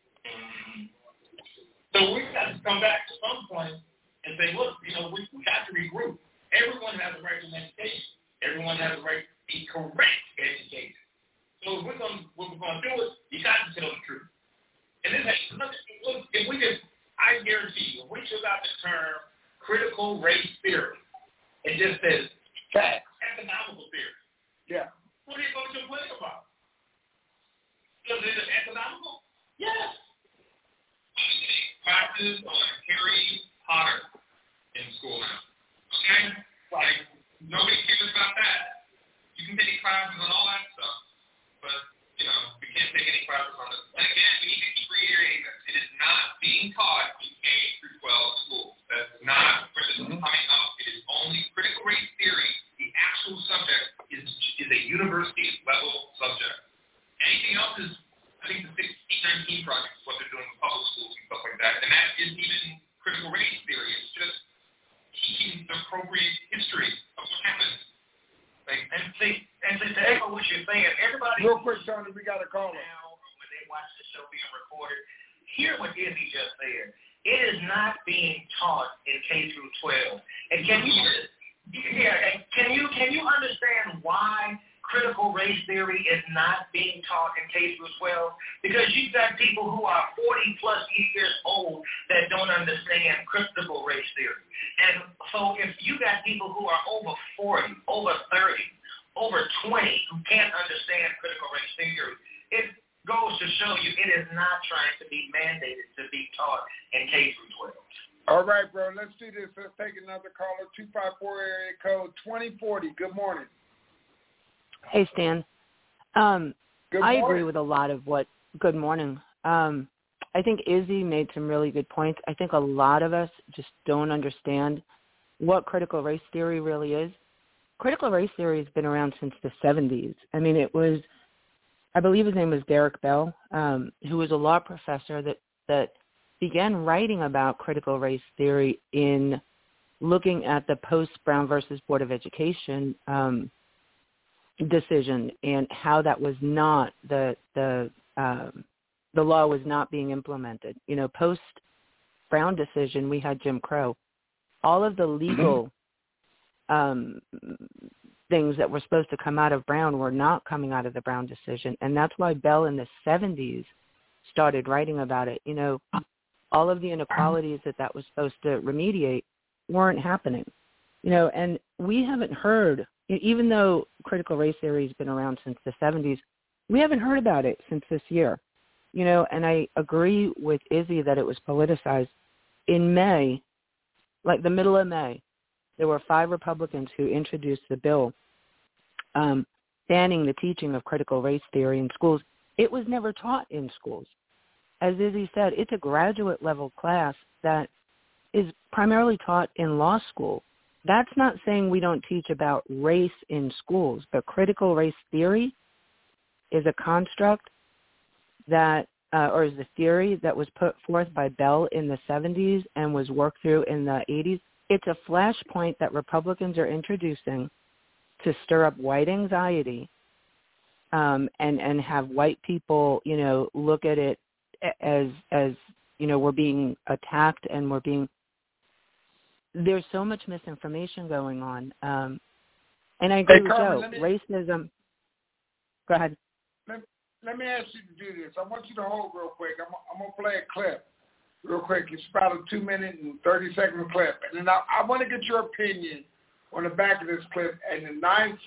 So we've got to come back to some point and say, look, we got to regroup. Everyone has a right to an education. Everyone has a right to be correct education. So if we're going to do it, you got to tell the truth. And this has nothing to do. If we just, I guarantee you, if we took out the term critical race theory and just said economical theory, yeah, what are you going to complain about? Because is it economical? Yes. Classes on Harry Potter in school now. Okay? Like, nobody cares about that. You can take classes on all that stuff, but, we can't take any classes on this. And again, we need to keep reiterating this. It is not being taught in K through 12 schools. That's not where this is coming up. It is only critical race theory. The actual subject is a university-level subject. Anything else is, I think, the 1619 project is what they're doing with public schools and stuff like that. And that isn't even critical race theory. It's just teaching the appropriate history of what happened. And to echo what you're saying, everybody. Real quick, Tony, we got a caller. Now, when they watch the show being recorded, hear what Izzy just said. It is not being taught in K through 12. And can you understand why critical race theory is not being taught in K through 12? Because you've got people who are 40 plus years old that don't understand critical race theory. And so if you got people who are over 40, over 30, over 20 who can't understand critical race theory, it goes to show you it is not trying to be mandated to be taught in K through 12. All right, bro. Let's do this. Let's take another caller. 254 area code 2040. Good morning. Hey, Stan. I agree with a lot of what – good morning. I think Izzy made some really good points. I think a lot of us just don't understand what critical race theory really is. Critical race theory has been around since the 70s. I mean, it was – I believe his name was Derek Bell, who was a law professor that began writing about critical race theory in looking at the post-Brown versus Board of Education decision and how that was not the law was not being implemented. Post Brown decision, we had Jim Crow. All of the legal things that were supposed to come out of Brown were not coming out of the Brown decision, and that's why Bell in the 70s started writing about it. All of the inequalities that was supposed to remediate weren't happening. And we haven't heard. Even though critical race theory has been around since the 70s, we haven't heard about it since this year. And I agree with Izzy that it was politicized. In May, like the middle of May, there were 5 Republicans who introduced the bill banning the teaching of critical race theory in schools. It was never taught in schools. As Izzy said, it's a graduate level class that is primarily taught in law school. That's not saying we don't teach about race in schools, but critical race theory is a construct that, or is a theory that was put forth by Bell in the 70s and was worked through in the 80s. It's a flashpoint that Republicans are introducing to stir up white anxiety and have white people, look at it as we're being attacked and there's so much misinformation going on. And I agree with Joe. Racism. Go ahead. Let me ask you to do this. I want you to hold real quick. I'm going to play a clip real quick. It's about a 2-minute and 30-second clip. And then I want to get your opinion on the back of this clip. And the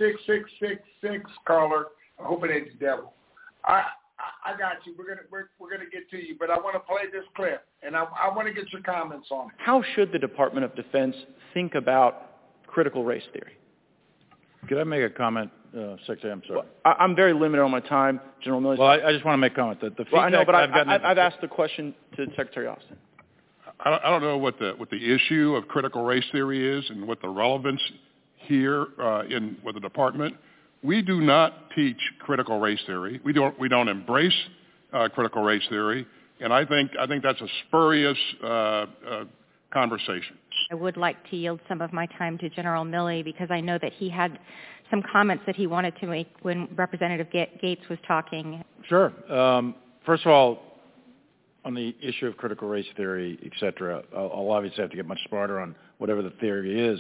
96666 caller, I hope it ain't the devil. I got you. We're gonna get to you, but I want to play this clip, and I want to get your comments on it. How should the Department of Defense think about critical race theory? Could I make a comment, Secretary? I'm sorry. Well, I'm very limited on my time, General Milley. Well, I just want to make a comment. I know, but I've asked the question to Secretary Austin. I don't know what the issue of critical race theory is and what the relevance here with the department. We do not teach critical race theory. We don't embrace critical race theory, and I think that's a spurious conversation. I would like to yield some of my time to General Milley because I know that he had some comments that he wanted to make when Representative Gates was talking. Sure. First of all, on the issue of critical race theory, et cetera, I'll obviously have to get much smarter on whatever the theory is.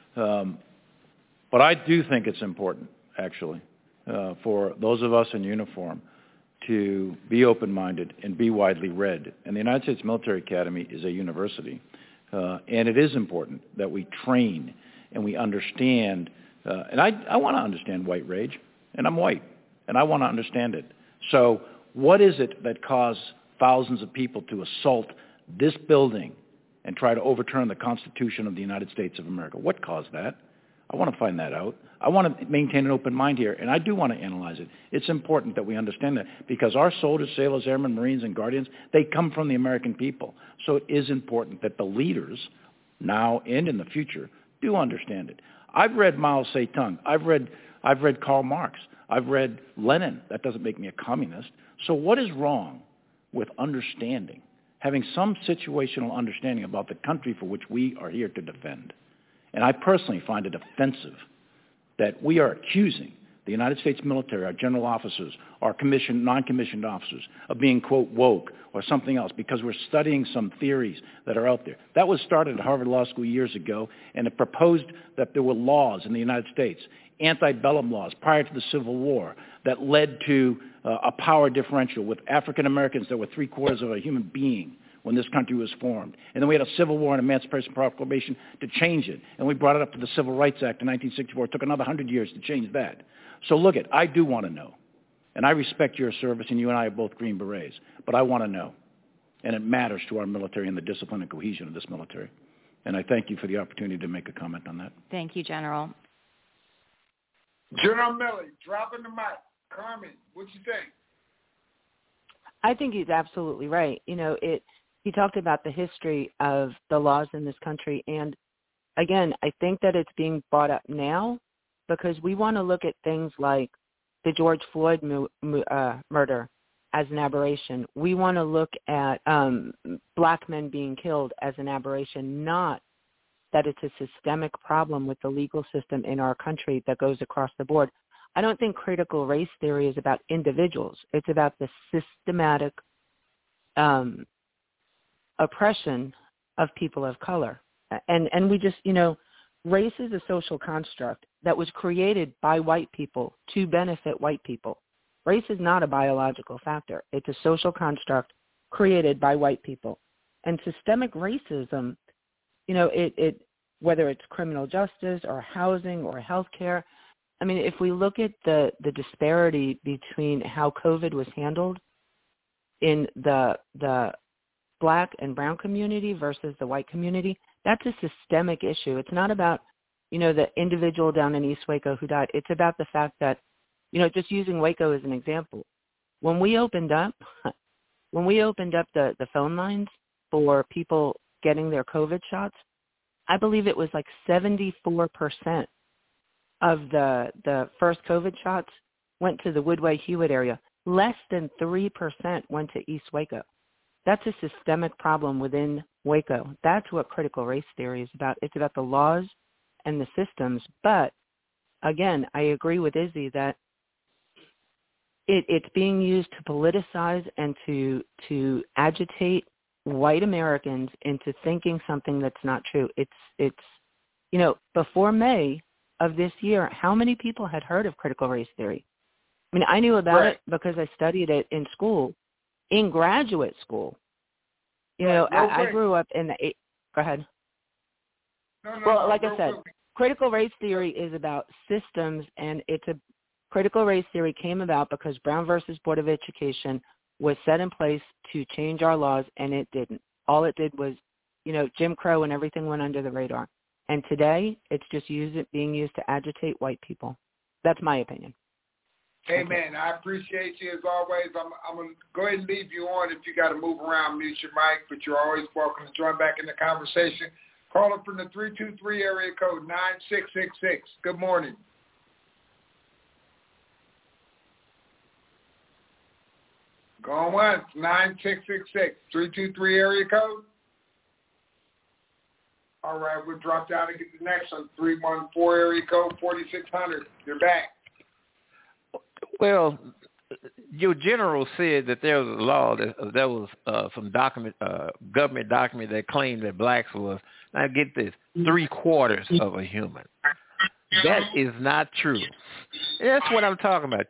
But I do think it's important, actually, for those of us in uniform to be open-minded and be widely read. And the United States Military Academy is a university. And it is important that we train and we understand. And I want to understand white rage, and I'm white, and I want to understand it. So what is it that caused thousands of people to assault this building and try to overturn the Constitution of the United States of America? What caused that? I want to find that out. I want to maintain an open mind here, and I do want to analyze it. It's important that we understand that because our soldiers, sailors, airmen, Marines, and Guardians, they come from the American people. So it is important that the leaders, now and in the future, do understand it. I've read Mao Zedong. I've read Karl Marx. I've read Lenin. That doesn't make me a communist. So what is wrong with understanding, having some situational understanding about the country for which we are here to defend? And I personally find it offensive that we are accusing the United States military, our general officers, our commissioned, non-commissioned officers of being, quote, woke or something else because we're studying some theories that are out there. That was started at Harvard Law School years ago, and it proposed that there were laws in the United States, antebellum laws prior to the Civil War that led to a power differential with African Americans that were 3/4 of a human being when this country was formed. And then we had a Civil War and Emancipation Proclamation to change it. And we brought it up to the Civil Rights Act in 1964. It took another 100 years to change that. So look, I do want to know. And I respect your service, and you and I are both Green Berets. But I want to know. And it matters to our military and the discipline and cohesion of this military. And I thank you for the opportunity to make a comment on that. Thank you, General. General Milley, dropping the mic. Carmen, what you think? I think he's absolutely right. He talked about the history of the laws in this country. And, again, I think that it's being brought up now because we want to look at things like the George Floyd murder as an aberration. We want to look at black men being killed as an aberration, not that it's a systemic problem with the legal system in our country that goes across the board. I don't think critical race theory is about individuals. It's about the systematic oppression of people of color. And we just, race is a social construct that was created by white people to benefit white people. Race is not a biological factor. It's a social construct created by white people. And systemic racism, it whether it's criminal justice or housing or healthcare, I mean, if we look at the disparity between how COVID was handled in the black and brown community versus the white community, that's a systemic issue. It's not about, the individual down in East Waco who died. It's about the fact that, just using Waco as an example, when we opened up the phone lines for people getting their COVID shots, I believe it was like 74% of the first COVID shots went to the Woodway-Hewitt area. Less than 3% went to East Waco. That's a systemic problem within Waco. That's what critical race theory is about. It's about the laws and the systems. But, again, I agree with Izzy that it's being used to politicize and to agitate white Americans into thinking something that's not true. It's before May of this year, how many people had heard of critical race theory? I mean, I knew about it because I studied it in school, in graduate school. I grew up in the go ahead. Well, like I said, critical race theory is about systems, and critical race theory came about because Brown versus Board of Education was set in place to change our laws, and it didn't. All it did was, Jim Crow and everything went under the radar. And today, it's just being used to agitate white people. That's my opinion. Amen. I appreciate you as always. I'm going to go ahead and leave you on. If you got to move around, mute your mic, but you're always welcome to join back in the conversation. Call up from the 323 area code 9666. Good morning. Going once, 9666. 323 area code. All right, we'll drop down and get the next one. 314 area code 4600. You're back. Well, your general said that there was a law that was some government document that claimed that blacks was, now get this, 3/4 of a human. That is not true. That's what I'm talking about.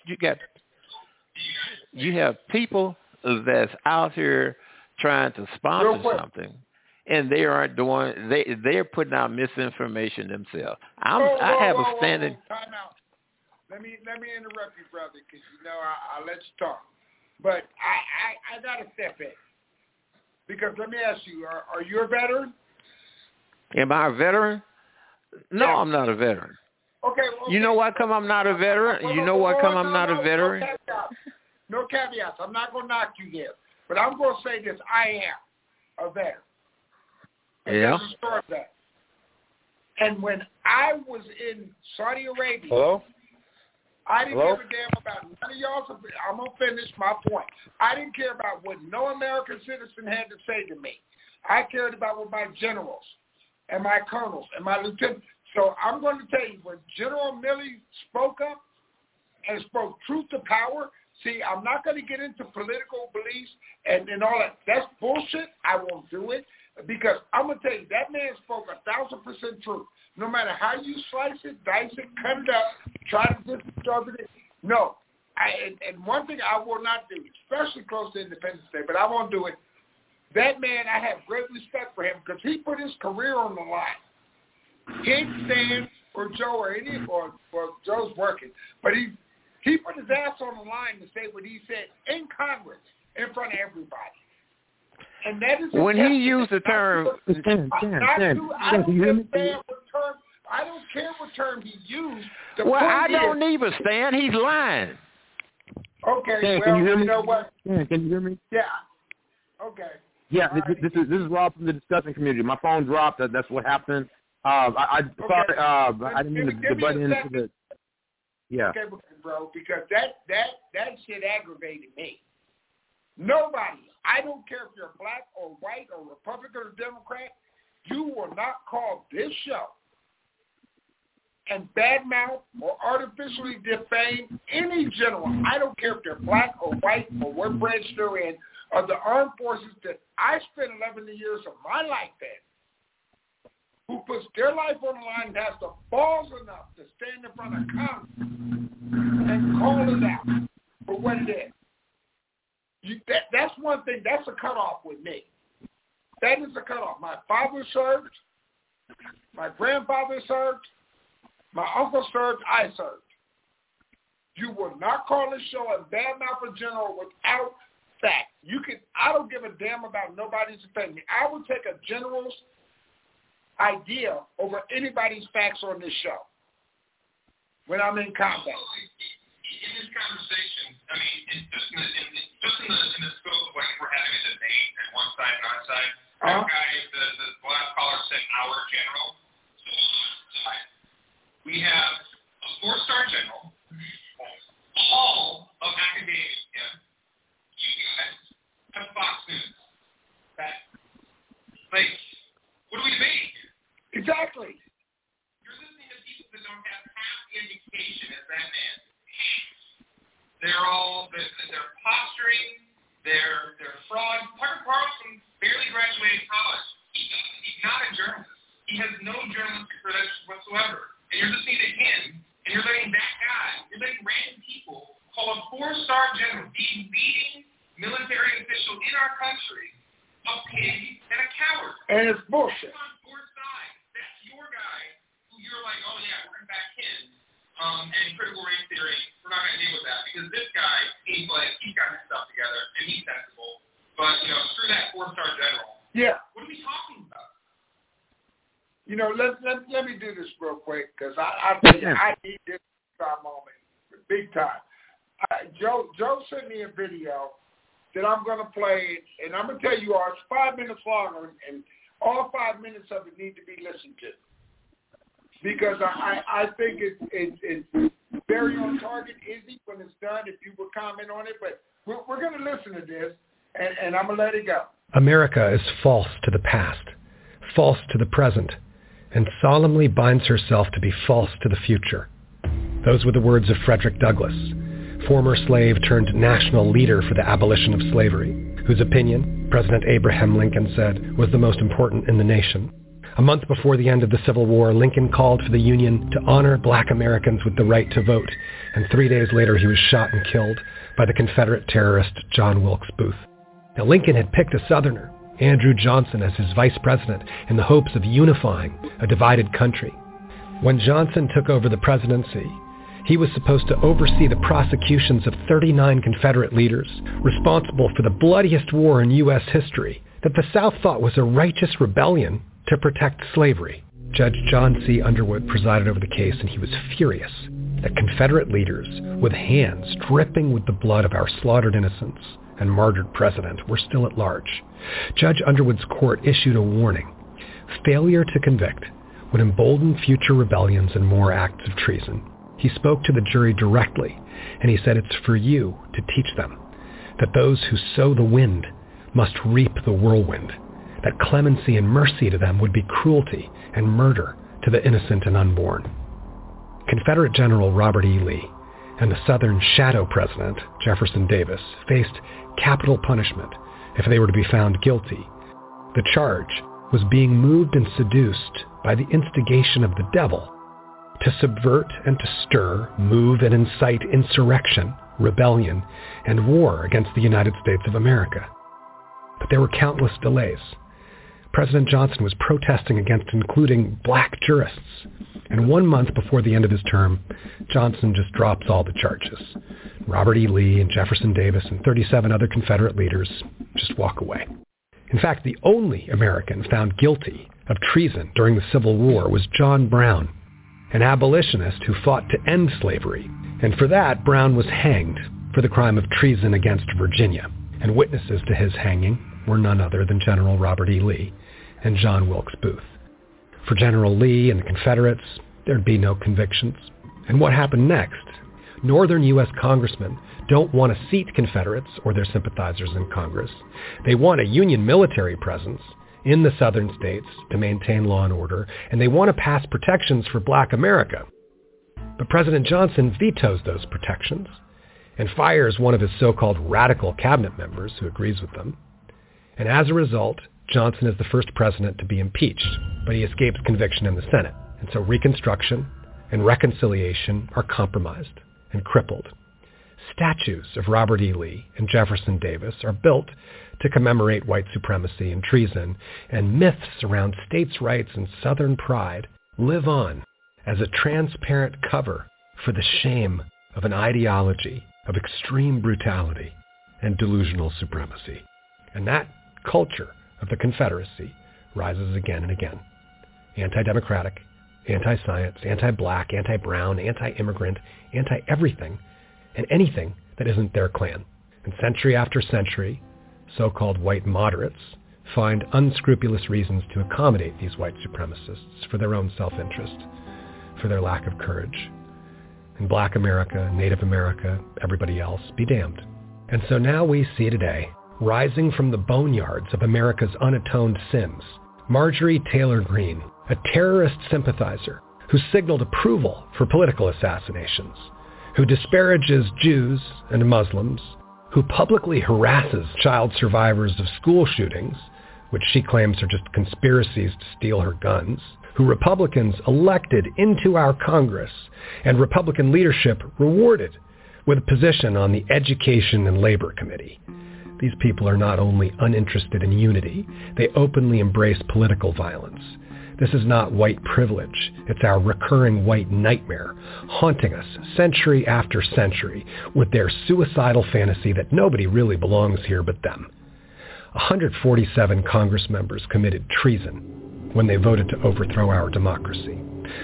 You have people that's out here trying to sponsor something, and they aren't doing. They're putting out misinformation themselves. I have a standing. Time out. Let me interrupt you, brother, because I'll let you talk. But I got to step in because let me ask you: are you a veteran? Am I a veteran? No, I'm not a veteran. Okay. You know why come I'm not a veteran? You know why come I'm not a veteran? No caveats. I'm not going to knock you there. But I'm going to say this. I am a veteran. And yeah. There's a story of that. And when I was in Saudi Arabia, I didn't give a damn about none of y'all. I'm going to finish my point. I didn't care about what no American citizen had to say to me. I cared about what my generals and my colonels and my lieutenants. So I'm going to tell you, when General Milley spoke up and spoke truth to power, see, I'm not going to get into political beliefs and all that. That's bullshit. I won't do it because I'm going to tell you, that man spoke 1,000% truth. No matter how you slice it, dice it, cut it up, try to disturb it. No. And one thing I will not do, especially close to Independence Day, but I won't do it. That man, I have great respect for him because he put his career on the line. He ain't stand for Joe or Joe's working, but he put his ass on the line to say what he said in Congress in front of everybody. And that is when he used the term. I don't care what term he used. Well, I don't either, Stan. He's lying. Okay. Stan, well, can you hear me? know what? Stan, can you hear me? Yeah. Okay. Yeah, this is Rob from the discussion community. My phone dropped. That's what happened. I didn't mean to butt into the. Yeah. Okay, bro, because that shit aggravated me. Nobody, I don't care if you're black or white or Republican or Democrat, you will not call this show and badmouth or artificially defame any general. I don't care if they're black or white or what branch they're in, of the armed forces that I spent 11 years of my life in, who puts their life on the line and has the balls enough to stand in front of Congress and call it out for what it is. That's one thing. That's a cutoff with me. That is a cutoff. My father served. My grandfather served. My uncle served. I served. You will not call this show a badmouth a general without fact. I don't give a damn about nobody's opinion. I will take a general's idea over anybody's facts on this show when I'm in combat. In this conversation, I mean, just in the scope of what we're having a debate at one side and our side, that guy, the last caller an hour general. We have a 4-star general, all of academia. You guys have Fox News. Like, what do we debate? Exactly. You're listening to people that don't have half the education as that man. They're posturing, they're fraud. Tucker Carlson barely graduated college. He's not a journalist. He has no journalistic credentials whatsoever. And you're listening to him, and you're letting that guy, you're letting random people call a 4-star general, the leading military official in our country, a pig and a coward. And it's bullshit. That's on 4 sides. That's your guy who you're like, oh yeah, we're going to back him. And critical race theory, we're not going to deal with that because this guy seems like he's got his stuff together and he's sensible. But, screw that 4-star general. Yeah. What are we talking about? Let me do this real quick because I need this moment big time. Joe sent me a video that I'm going to play, and I'm going to tell you all, it's 5 minutes long, and all 5 minutes of it need to be listened to because I think it's very on target, Izzy, when it's done, if you would comment on it, but we're going to listen to this, and I'm going to let it go. America is false to the past, false to the present, and solemnly binds herself to be false to the future. Those were the words of Frederick Douglass, former slave turned national leader for the abolition of slavery, whose opinion, President Abraham Lincoln said, was the most important in the nation. A month before the end of the Civil War, Lincoln called for the Union to honor black Americans with the right to vote, and 3 days later he was shot and killed by the Confederate terrorist John Wilkes Booth. Now, Lincoln had picked a Southerner, Andrew Johnson, as his vice president in the hopes of unifying a divided country. When Johnson took over the presidency, he was supposed to oversee the prosecutions of 39 Confederate leaders responsible for the bloodiest war in U.S. history that the South thought was a righteous rebellion to protect slavery. Judge John C. Underwood presided over the case, and he was furious that Confederate leaders, with hands dripping with the blood of our slaughtered innocents and martyred president, were still at large. Judge Underwood's court issued a warning. Failure to convict would embolden future rebellions and more acts of treason. He spoke to the jury directly, and he said it's for you to teach them that those who sow the wind must reap the whirlwind, that clemency and mercy to them would be cruelty and murder to the innocent and unborn. Confederate General Robert E. Lee and the Southern shadow president, Jefferson Davis, faced capital punishment if they were to be found guilty. The charge was being moved and seduced by the instigation of the devil to subvert and to stir, move and incite insurrection, rebellion, and war against the United States of America. But there were countless delays. President Johnson was protesting against including black jurists, and 1 month before the end of his term, Johnson just drops all the charges. Robert E. Lee and Jefferson Davis and 37 other Confederate leaders just walk away. In fact, the only American found guilty of treason during the Civil War was John Brown, an abolitionist who fought to end slavery. And for that, Brown was hanged for the crime of treason against Virginia. And witnesses to his hanging were none other than General Robert E. Lee and John Wilkes Booth. For General Lee and the Confederates, there'd be no convictions. And what happened next? Northern U.S. congressmen don't want to seat Confederates or their sympathizers in Congress. They want a Union military presence in the southern states to maintain law and order, and they want to pass protections for black America. But President Johnson vetoes those protections and fires one of his so-called radical cabinet members who agrees with them. And as a result, Johnson is the first president to be impeached, but he escapes conviction in the Senate. And so Reconstruction and reconciliation are compromised and crippled. Statues of Robert E. Lee and Jefferson Davis are built to commemorate white supremacy and treason, and myths around states' rights and Southern pride live on as a transparent cover for the shame of an ideology of extreme brutality and delusional supremacy. And that culture of the Confederacy rises again and again. Anti-democratic, anti-science, anti-black, anti-brown, anti-immigrant, anti-everything, and anything that isn't their clan. And century after century, so-called white moderates find unscrupulous reasons to accommodate these white supremacists for their own self-interest, for their lack of courage. And Black America, Native America, everybody else, be damned. And so now we see today, rising from the boneyards of America's unatoned sins, Marjorie Taylor Greene, a terrorist sympathizer who signaled approval for political assassinations, who disparages Jews and Muslims, who publicly harasses child survivors of school shootings, which she claims are just conspiracies to steal her guns, who Republicans elected into our Congress and Republican leadership rewarded with a position on the Education and Labor Committee. These people are not only uninterested in unity, they openly embrace political violence. This is not white privilege. It's our recurring white nightmare, haunting us century after century with their suicidal fantasy that nobody really belongs here but them. 147 Congress members committed treason when they voted to overthrow our democracy.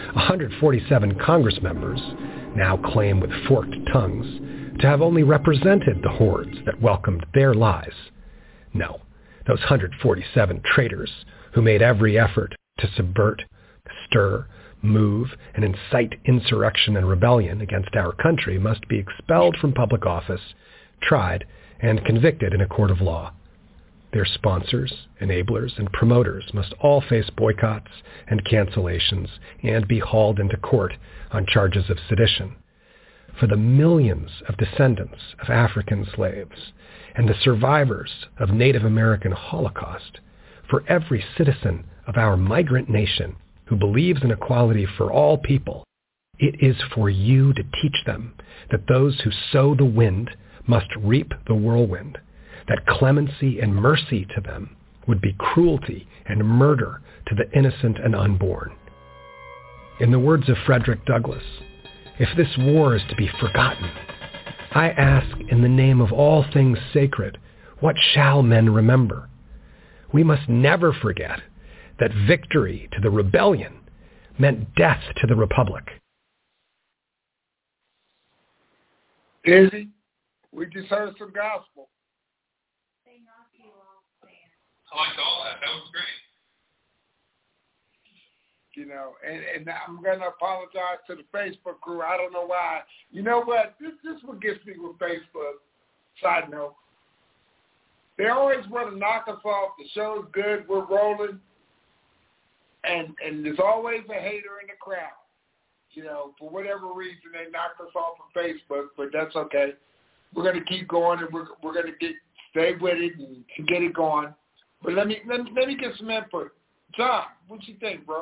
147 Congress members now claim with forked tongues to have only represented the hordes that welcomed their lies. No, those 147 traitors who made every effort to subvert, stir, move, and incite insurrection and rebellion against our country must be expelled from public office, tried, and convicted in a court of law. Their sponsors, enablers, and promoters must all face boycotts and cancellations and be hauled into court on charges of sedition. For the millions of descendants of African slaves and the survivors of Native American Holocaust, for every citizen of our migrant nation who believes in equality for all people, it is for you to teach them that those who sow the wind must reap the whirlwind, that clemency and mercy to them would be cruelty and murder to the innocent and unborn. In the words of Frederick Douglass, if this war is to be forgotten, I ask in the name of all things sacred, what shall men remember? We must never forget that victory to the rebellion meant death to the republic. Izzy, we just heard some gospel. I liked all that. That was great. You know, and I'm going to apologize to the Facebook crew. I don't know why. You know what? This is what gets me with Facebook. Side note. They always want to knock us off. The show's good. We're rolling. And there's always a hater in the crowd. You know, for whatever reason, they knocked us off of Facebook, but that's okay. We're going to keep going, and we're going to stay with it and get it going. But let me get some input. John, what you think, bro?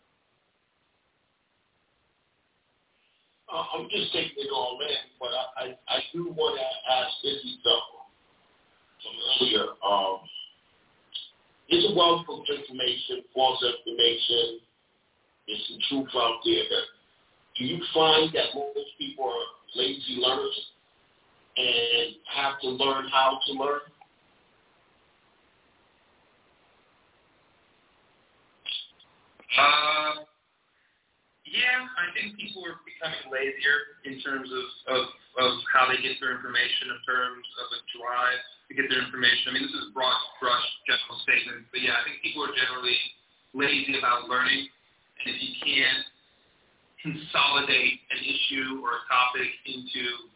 I'm just taking it all in, but I do want to ask Izzy something from earlier. There's a wealth of information, false information. There's some truth out there. Do you find that most people are lazy learners and have to learn how to learn? Yeah, I think people are becoming lazier in terms of how they get their information, in terms of a drive to get their information. I mean, this is a broad brush general statement, but yeah, I think people are generally lazy about learning, and if you can't consolidate an issue or a topic into,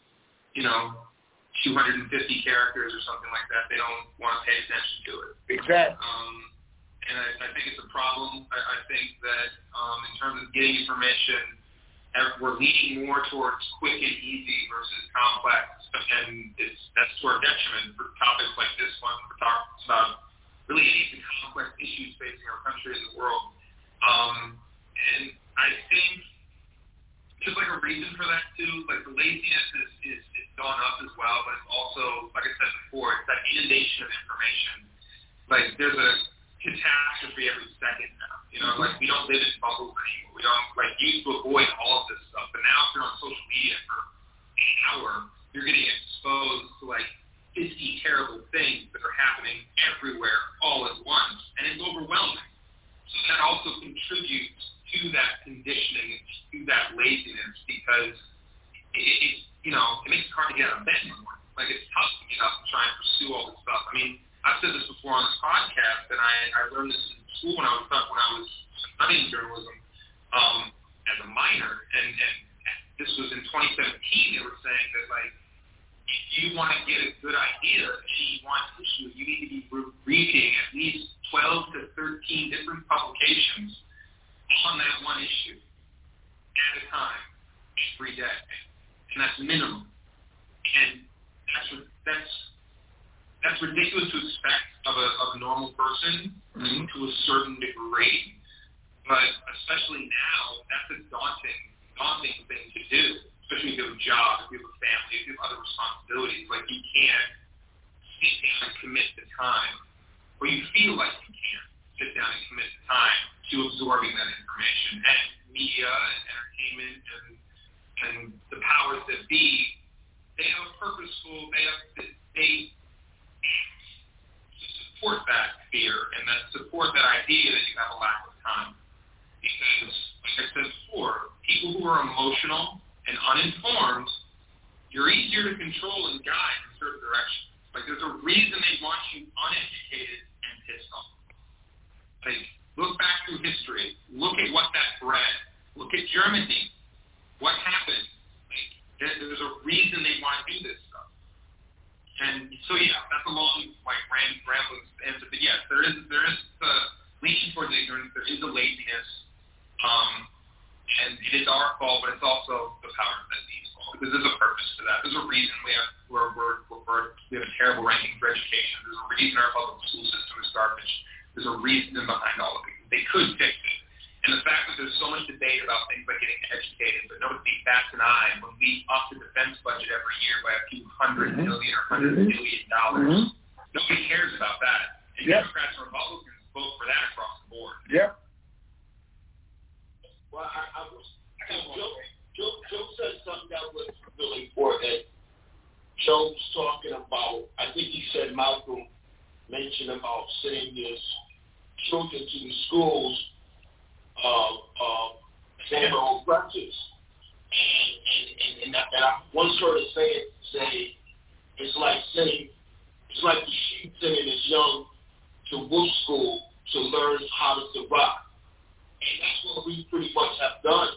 250 characters or something like that, they don't want to pay attention to it. Exactly. And I think it's a problem. I think that in terms of getting information, we're leaning more towards quick and easy versus complex, and that's to our detriment for topics like this one. We're talking about really any complex issues facing our country and the world. And I think just like a reason for that too, like the laziness is gone up as well, but it's also, like I said before, it's that inundation of information. Like there's a catastrophe every second now. Like we don't live in bubbles anymore. We don't used to avoid all of this stuff, but now if you're on social media for an hour, you're getting exposed to 50 terrible things that are happening everywhere all at once, and it's overwhelming. So that also contributes to that conditioning, to that laziness, because it makes it hard to get out of bed in the morning. It's tough to get up and try and pursue all this stuff. I mean, I I've said this before on this podcast, and I learned this in school when I was studying journalism as a minor, and this was in 2017. They were saying that, like, if you want to get a good idea of any one issue, you need to be reading at least 12 to 13 different publications on that one issue at a time every day, and that's minimum. And that's ridiculous to expect of a normal person to a certain degree, but especially now, that's a daunting thing to do, especially if you have a job, if you have a family, if you have other responsibilities. Like, you can't sit down and commit the time, or you feel like you can't sit down and commit the time to absorbing that information. And media and entertainment and the powers that be, they have a purposeful, they support that fear and that support that idea that you have a lack of time. Because, like I said before, people who are emotional and uninformed, you're easier to control and guide in certain directions. Like, there's a reason they want you uneducated and pissed off. Like, look back through history. Look at what that bred. Look at Germany. What happened? Like, there's a reason they want to do this stuff. And so, yeah, that's a long, like, rambling answer. But yes, there is the leaning towards ignorance. There is a laziness. And it is our fault, but it's also the powers that be's fault. Because there's a purpose to that. There's a reason we have a terrible ranking for education. There's a reason our public school system is garbage. There's a reason behind all of it. They could fix it. And the fact that there's so much debate about things like getting educated, but nobody bats an eye when we up the defense budget every year by a few $100 million or $100 million. Nobody cares about that. And Democrats and Republicans vote for that across the board. Yep. Well, Joe said something that was really important. Joe was talking about, I think he said Malcolm mentioned about sending his children to the schools for their own practice. And I once heard it say it's like the sheep sending his young to wolf school to learn how to survive. And that's what we pretty much have done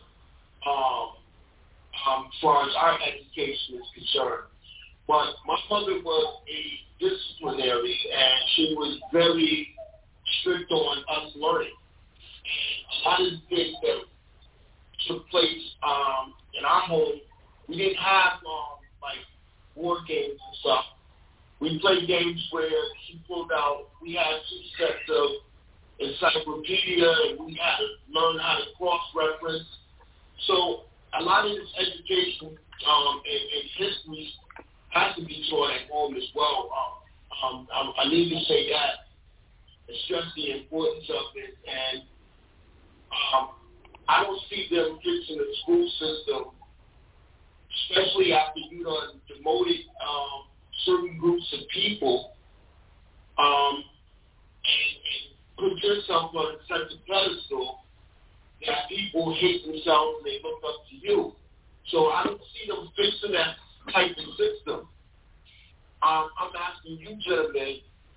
as far as our education is concerned. But my mother was a disciplinary, and she was very strict on us learning. And a lot of the things that took place in our home, we didn't have like board games and stuff. We played games where she pulled out, we had 2 sets of encyclopedia, and we had to learn how to cross-reference. So a lot of this education and history has to be taught at home as well. I need to say that and stress the importance of it. And I don't see them fixing the school system, especially after you done demoted certain groups of people and put yourself on such a pedestal that people hate themselves and they look up to you. So I don't see them fixing that type of system. I'm asking you, gentlemen,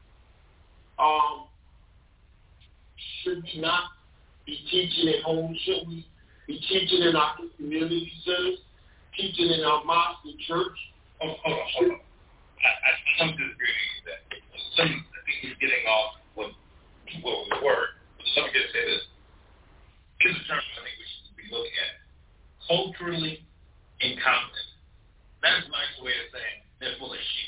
should we not be teaching at home? Should we be teaching in our community centers, teaching in our mosque and church? Hold on. I'm disagreeing with that. I think he's getting off what we were. Let me just say this. Here's a term I think we should be looking at. Culturally incompetent. That's a nice way of saying they're full of shit.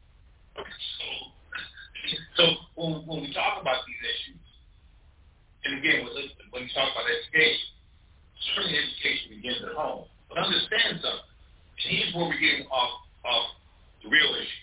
So when we talk about these issues, and again, when you talk about education, certainly education begins at home. But understand something. And here's where we're getting off the real issue.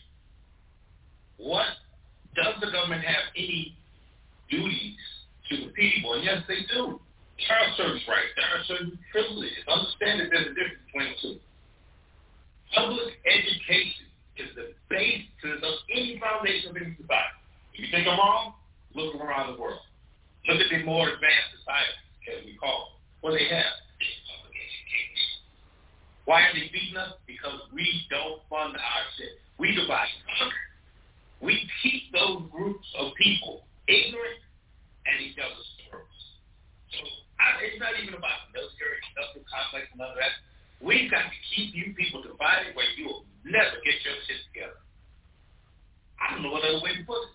Does the government have any duties to the people? And yes, they do. There are certain rights. There are certain privileges. Understand that there's a difference between the two. Public education is the basis of any foundation of any society. If you think I'm wrong, look around the world. Look at the more advanced societies, as we call them. What they have is public education. Why are they beating us? Because we don't fund our shit. We divide and conquer. We keep those groups of people ignorant and each other's throats. So it's not even about the military industrial complex and none of that. We've got to keep you people divided where you will never get your shit together. I don't know what other way to put it.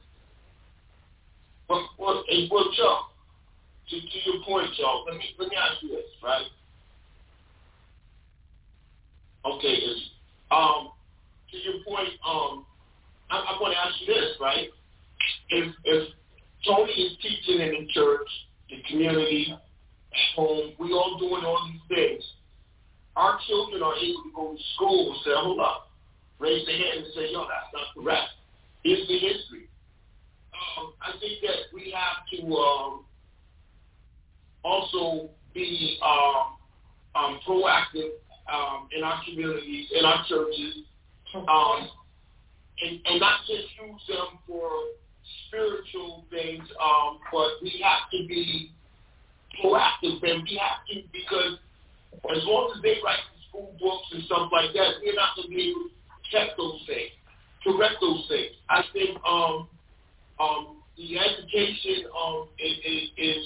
Well, Joe, to your point, Joe, let me ask you this, right? Okay, to your point, I want to ask you this, right? If Tony is teaching in the church, the community, at home, we all doing all these things, our children are able to go to school and say, hold up, raise their hand and say, yo, that's not correct. Here's the history. I think that we have to also be proactive in our communities, in our churches, and not just use them for spiritual things, but we have to be proactive, and we have to, because as long as they write the school books and stuff like that, we're not going to be able to check those things, correct those things. I think the education is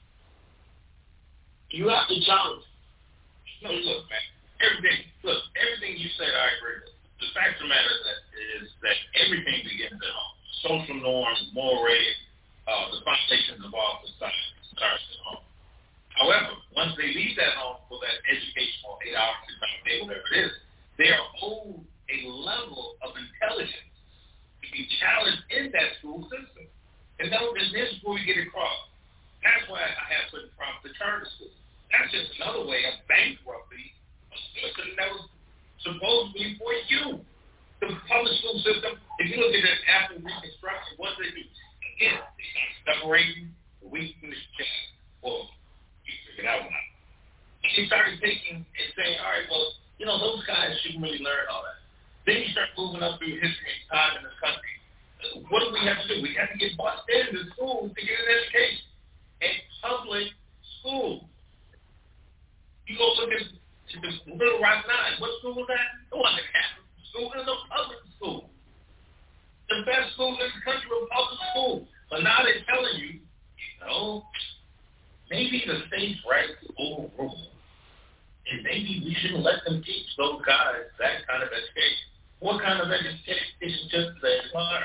you have to challenge. No, look, man, everything you said, I agree with. The fact of the matter is that everything begins at home. Social norms, mores, the foundations of all society starts at home. However, once they leave that home for that educational 8 hours, 6 hours a day, whatever it is, they are owed a level of intelligence to be challenged in that school system. And this is where we get across. That's why I have certain problems with the charter school. That's just another way of bankrupting a system that was supposedly for you. The public school system, if you look at it after Reconstruction, what do? Again, they start separating the weak from the strong. Well, you figured out now. They started taking and saying, all right, well, those guys shouldn't really learn all that. Then you start moving up through history and time in this country. What do we have to do? We have to get busted into schools to get an education. And public schools. You go look at the Little Rock Nine. What school was that? It wasn't a Catholic school. It was a public school. The best schools in the country were public schools. But now they're telling you, maybe the state's right to overrule. And maybe we shouldn't let them teach those guys that kind of education. What kind of education just they learn?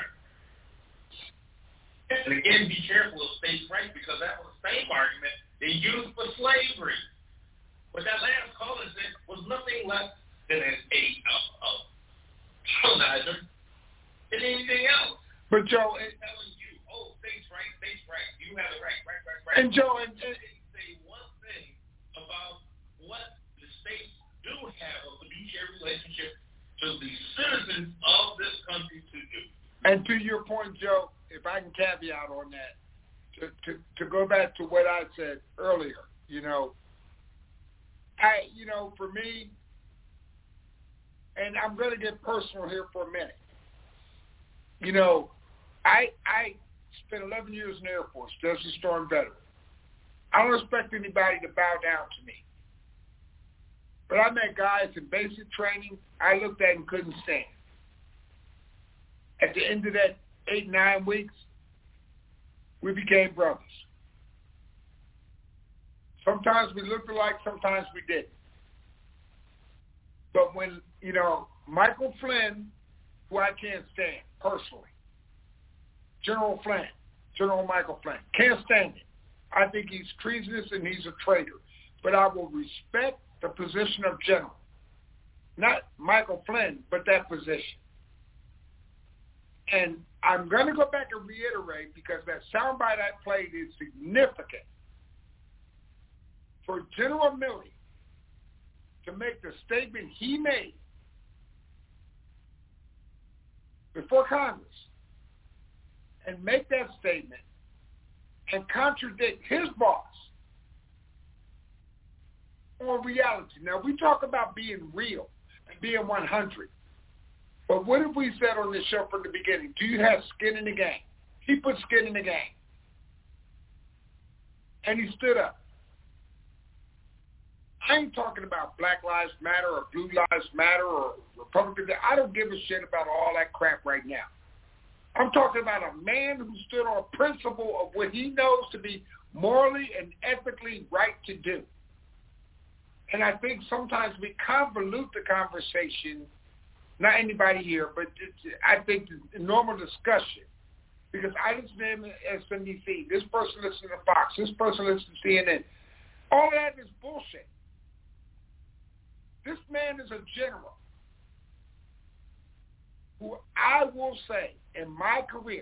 And again, be careful of states' rights, because that was the same argument they used for slavery. What that last caller said was nothing less than a colonizer than anything else. But Joe, they're telling you, states' right. You have it right. And Joe, and say one thing about what the states do have a fiduciary relationship to the citizens of this country to do. And to your point, Joe, if I can caveat on that, to go back to what I said earlier, for me, and I'm going to get personal here for a minute. I spent 11 years in the Air Force, Desert Storm veteran. I don't expect anybody to bow down to me. But I met guys in basic training I looked at and couldn't stand. At the end of that 8-9 weeks, we became brothers. Sometimes we looked alike, sometimes we didn't. But when, Michael Flynn, who I can't stand personally, General Michael Flynn, can't stand him. I think he's treasonous and he's a traitor. But I will respect the position of general. Not Michael Flynn, but that position. And I'm going to go back and reiterate, because that soundbite I played is significant. For General Milley to make the statement he made before Congress and make that statement and contradict his boss on reality. Now, we talk about being real and being 100. But what have we said on this show from the beginning? Do you have skin in the game? He put skin in the game. And he stood up. I ain't talking about Black Lives Matter or Blue Lives Matter or Republican. I don't give a shit about all that crap right now. I'm talking about a man who stood on a principle of what he knows to be morally and ethically right to do. And I think sometimes we convolute the conversation, not anybody here, but I think the normal discussion. Because I listen to MSNBC, this person listens to Fox, this person listens to CNN. All that is bullshit. This man is a general who I will say in my career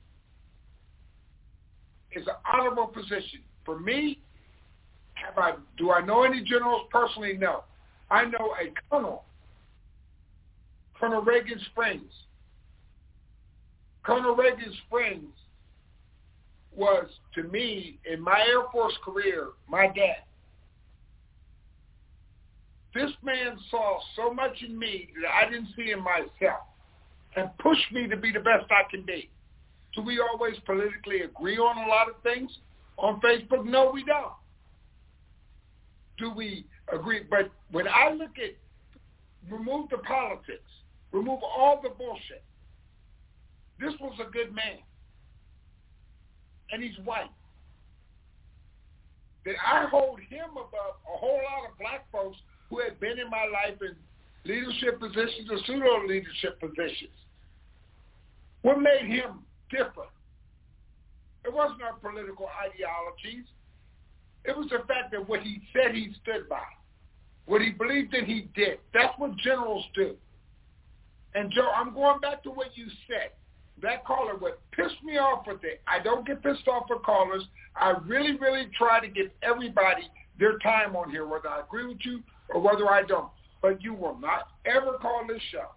is an honorable position. For me, do I know any generals personally? No. I know a colonel, Colonel Reagan Springs. Colonel Reagan Springs was, to me, in my Air Force career, my dad. This man saw so much in me that I didn't see in myself and pushed me to be the best I can be. Do we always politically agree on a lot of things on Facebook? No, we don't. Do we agree? But when I look at, remove the politics, remove all the bullshit, this was a good man. And he's white. That I hold him above a whole lot of black folks who had been in my life in leadership positions or pseudo-leadership positions. What made him different? It wasn't our political ideologies. It was the fact that what he said he stood by. What he believed in he did. That's what generals do. And Joe, I'm going back to what you said. That caller, what pissed me off with it, I don't get pissed off with callers. I really, really try to give everybody their time on here, whether I agree with you or whether I don't. But you will not ever call this show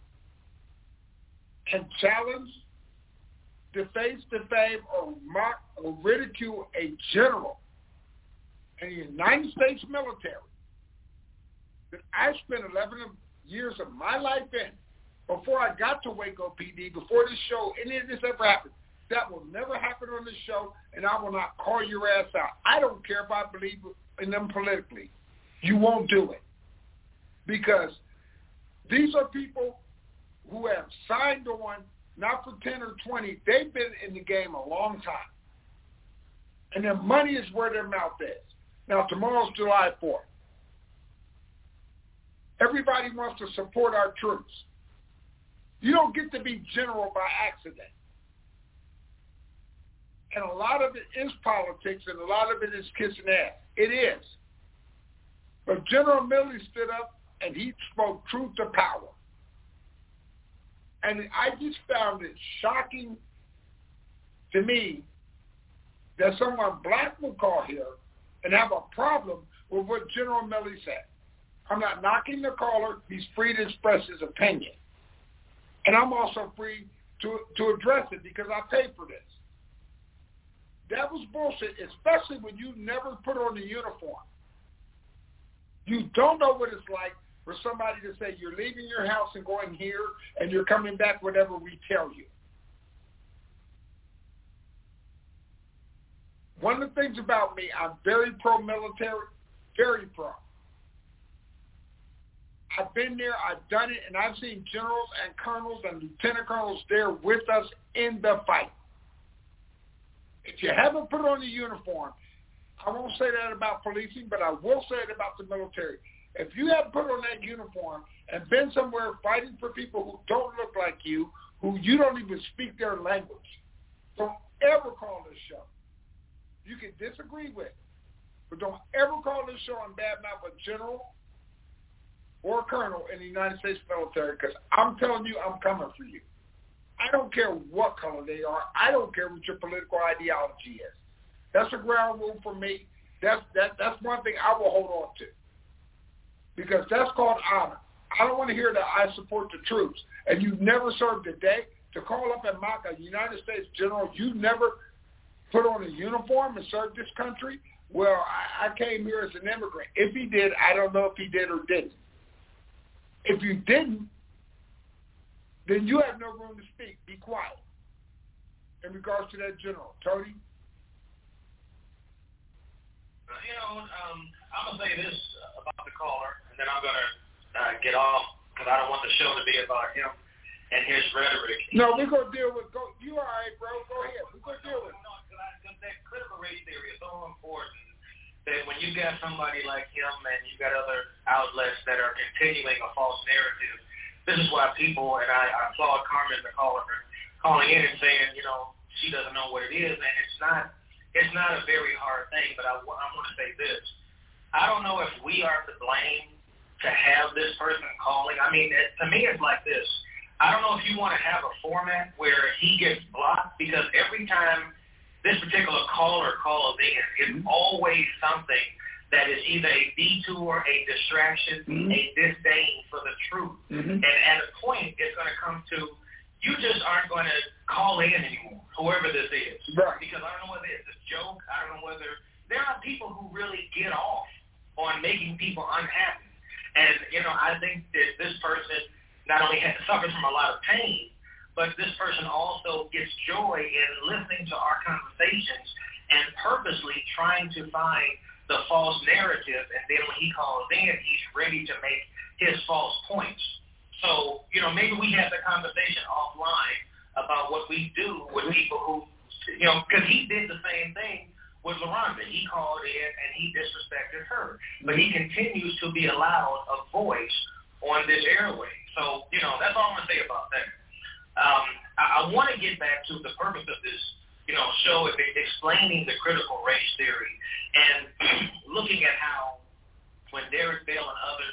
and challenge, deface, defame, or mock or ridicule a general in the United States military that I spent 11 years of my life in before I got to Waco PD, before this show, any of this ever happened. That will never happen on this show, and I will not call your ass out. I don't care if I believe in them politically. You won't do it. Because these are people who have signed on, not for 10 or 20. They've been in the game a long time. And their money is where their mouth is. Now, tomorrow's July 4th. Everybody wants to support our troops. You don't get to be general by accident. And a lot of it is politics, and a lot of it is kissing ass. It is. But General Milley stood up, and he spoke truth to power. And I just found it shocking to me that someone black will call here and have a problem with what General Milley said. I'm not knocking the caller. He's free to express his opinion. And I'm also free to address it because I paid for this. That was bullshit, especially when you never put on the uniform. You don't know what it's like for somebody to say you're leaving your house and going here and you're coming back whatever we tell you. One of the things about me, I'm very pro-military, very pro. I've been there, I've done it, and I've seen generals and colonels and lieutenant colonels there with us in the fight. If you haven't put on the uniform, I won't say that about policing, but I will say it about the military. If you haven't put on that uniform and been somewhere fighting for people who don't look like you, who you don't even speak their language, don't ever call this show. You can disagree with, but don't ever call this show and badmouth a general or a colonel in the United States military, because I'm telling you, I'm coming for you. I don't care what color they are. I don't care what your political ideology is. That's a ground rule for me. That's one thing I will hold on to, because that's called honor. I don't want to hear that I support the troops and you never served a day. To call up and mock a United States general, you never put on a uniform and served this country. Well, I came here as an immigrant. If he did, I don't know if he did or didn't. If you didn't, then you have no room to speak. Be quiet. In regards to that general. Tony? I'm going to say this about the caller, and then I'm going to get off, because I don't want the show to be about him. and his rhetoric. No, we're going to deal with, you all right, bro, go ahead. We're going to deal with it. Because that critical race theory is so important that when you got somebody like him and you got other outlets that are continuing a false narrative, this is why people, and I applaud Carmen the caller for calling in and saying, she doesn't know what it is, and it's not a very hard thing, but I want to say this. I don't know if we are to blame to have this person calling. I mean, to me it's like this. I don't know if you want to have a format where he gets blocked, because every time this particular caller calls in, it's always something that is either a detour, a distraction, a disdain for the truth. And at a point, it's going to come to, you just aren't going to call in anymore, whoever this is. Right. Because I don't know whether it's a joke. I don't know whether, there are people who really get off on making people unhappy. And, I think that this person not only suffers from a lot of pain, but this person also gets joy in listening to our conversations and purposely trying to find the false narrative, and then when he calls in, he's ready to make his false points. So, maybe we have the conversation offline about what we do with people who, because he did the same thing with LaRonda. He called in and he disrespected her, but he continues to be allowed a voice on this airway. So, that's all I'm going to say about that. I want to get back to the purpose of this, show, explaining the critical race theory and looking at how when Derek Bell and others,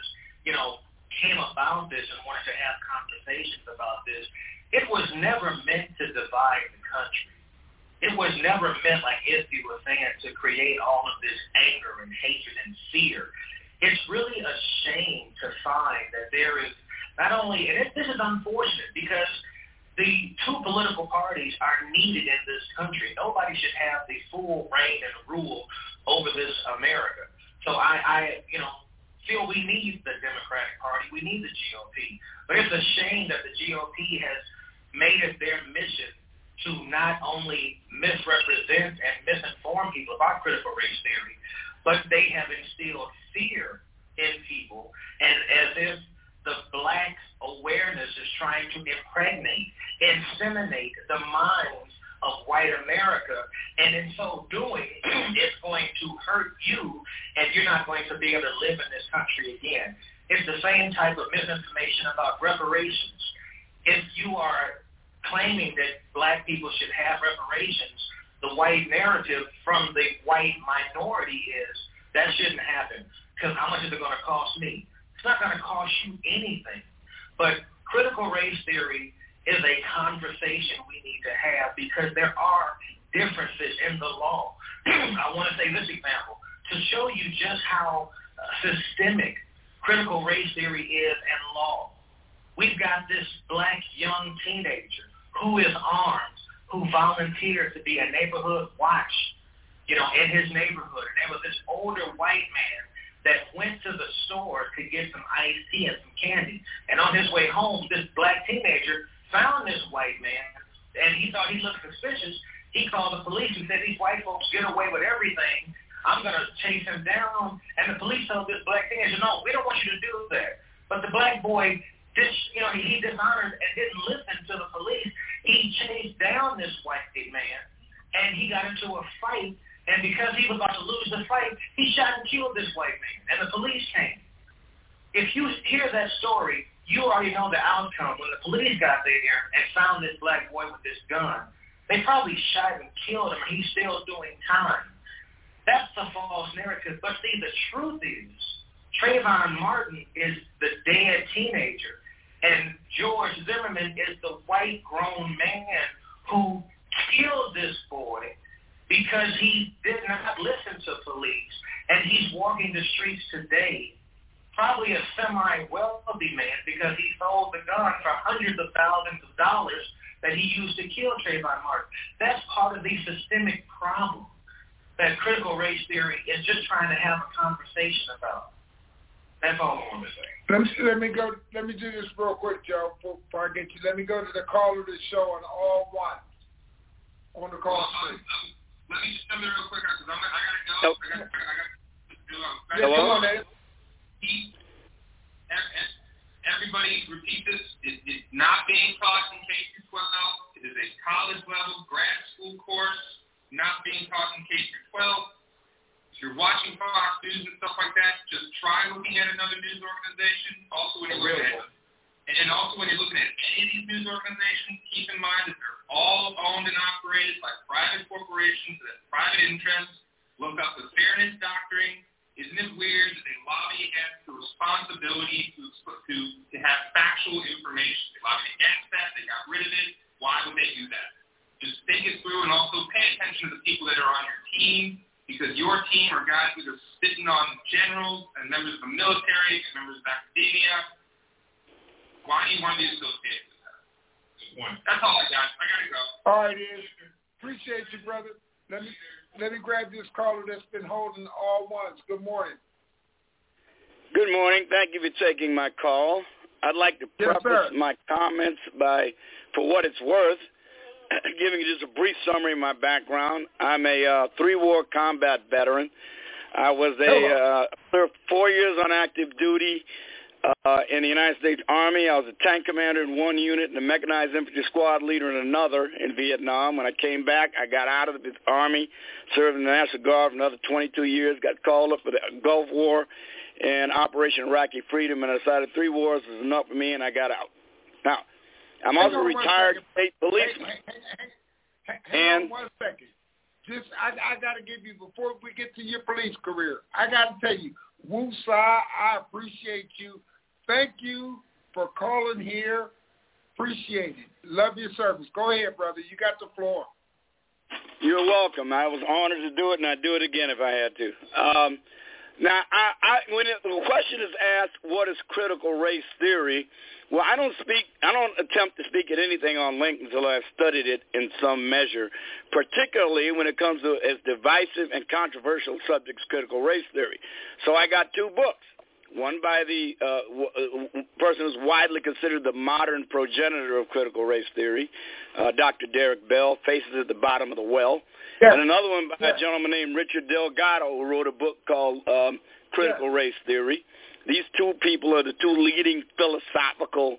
came about this and wanted to have conversations about this, it was never meant to divide the country. It was never meant, like Izzy was saying, to create all of this anger and hatred and fear. It's really a shame to find that there is not only, and this is unfortunate because the two political parties are needed in this country. Nobody should have the full reign and rule over this America. So I feel we need the Democratic Party. We need the GOP. But it's a shame that the GOP has made it their mission to not only misrepresent and misinform people about critical race theory, but they have instilled fear in people, and as if the black awareness is trying to impregnate, inseminate the minds of white America, and in so doing, it's going to hurt you, and you're not going to be able to live in this country again. It's the same type of misinformation about reparations. If you are claiming that black people should have reparations, the white narrative from the white minority is that shouldn't happen, because how much is it going to cost me? It's not going to cost you anything. But critical race theory is a conversation we need to have because there are differences in the law. I want to say this example to show you just how systemic critical race theory is in law. We've got this black young teenager who is armed, who volunteered to be a neighborhood watch, in his neighborhood. And there was this older white man that went to the store to get some iced tea and some candy. And on his way home, this black teenager found this white man, and he thought he looked suspicious. He called the police and said, these white folks get away with everything. I'm going to chase him down. And the police told this black teenager, no, we don't want you to do that. But the black boy, he dishonored and didn't listen to the police. He chased down this white man, and he got into a fight. And because he was about to lose the fight, he shot and killed this white man, and the police came. If you hear that story, you already know the outcome. When the police got there and found this black boy with this gun, they probably shot and killed him, and he's still doing time. That's the false narrative. But see, the truth is, Trayvon Martin is the dead teenager, and George Zimmerman is the white grown man who killed this boy because he did not listen to police, and he's walking the streets today, probably a semi-wealthy man because he sold the gun for hundreds of thousands of dollars that he used to kill Trayvon Martin. That's part of the systemic problem that critical race theory is just trying to have a conversation about. That's all I want to say. Let me do this real quick, Joe, before I get you. Let me go to the caller of the show on all one. On the call street. Let me just come in real quick because I got to go. Hello? Everybody repeat this. It's not being taught watching K through 12, if you're watching Fox News and stuff like that, just try looking at another news organization. Also, when you're looking at any of these news organizations, keep in mind that they're all owned and operated by private corporations that have private interests. Look up the fairness doctrine. Isn't it weird that they lobby against the responsibility to have factual information? They lobby against that. They got rid of it. Why would they do that? Just think it through, and also pay attention to the people that are on your team, because your team are guys who are sitting on generals and members of the military and members of academia. Why do you want to be associated with that? Good point. That's all I got. I got to go. All right, Ian. Appreciate you, brother. Let me grab this caller that's been holding all ones. Good morning. Good morning. Thank you for taking my call. I'd like to preface my comments by, for what it's worth, giving you just a brief summary of my background. I'm a three-war combat veteran. I was served 4 years on active duty in the United States Army. I was a tank commander in one unit and a mechanized infantry squad leader in another in Vietnam. When I came back, I got out of the Army, served in the National Guard for another 22 years, got called up for the Gulf War and Operation Iraqi Freedom, and I decided 3 wars was enough for me, and I got out. Now, I'm also a retired state policeman. Hang on 1 second. I got to give you, before we get to your police career, I got to tell you, Woo Sa, I appreciate you. Thank you for calling here. Appreciate it. Love your service. Go ahead, brother. You got the floor. You're welcome. I was honored to do it, and I'd do it again if I had to. Now, when the question is asked, what is critical race theory? Well, I don't attempt to speak at anything on Lincoln until I've studied it in some measure, particularly when it comes to as divisive and controversial subjects, critical race theory. So I got 2 books. One by the person who's widely considered the modern progenitor of critical race theory, Dr. Derek Bell, Faces at the Bottom of the Well. Yeah. And another one by a gentleman named Richard Delgado, who wrote a book called Critical Race Theory. These 2 people are the 2 leading philosophical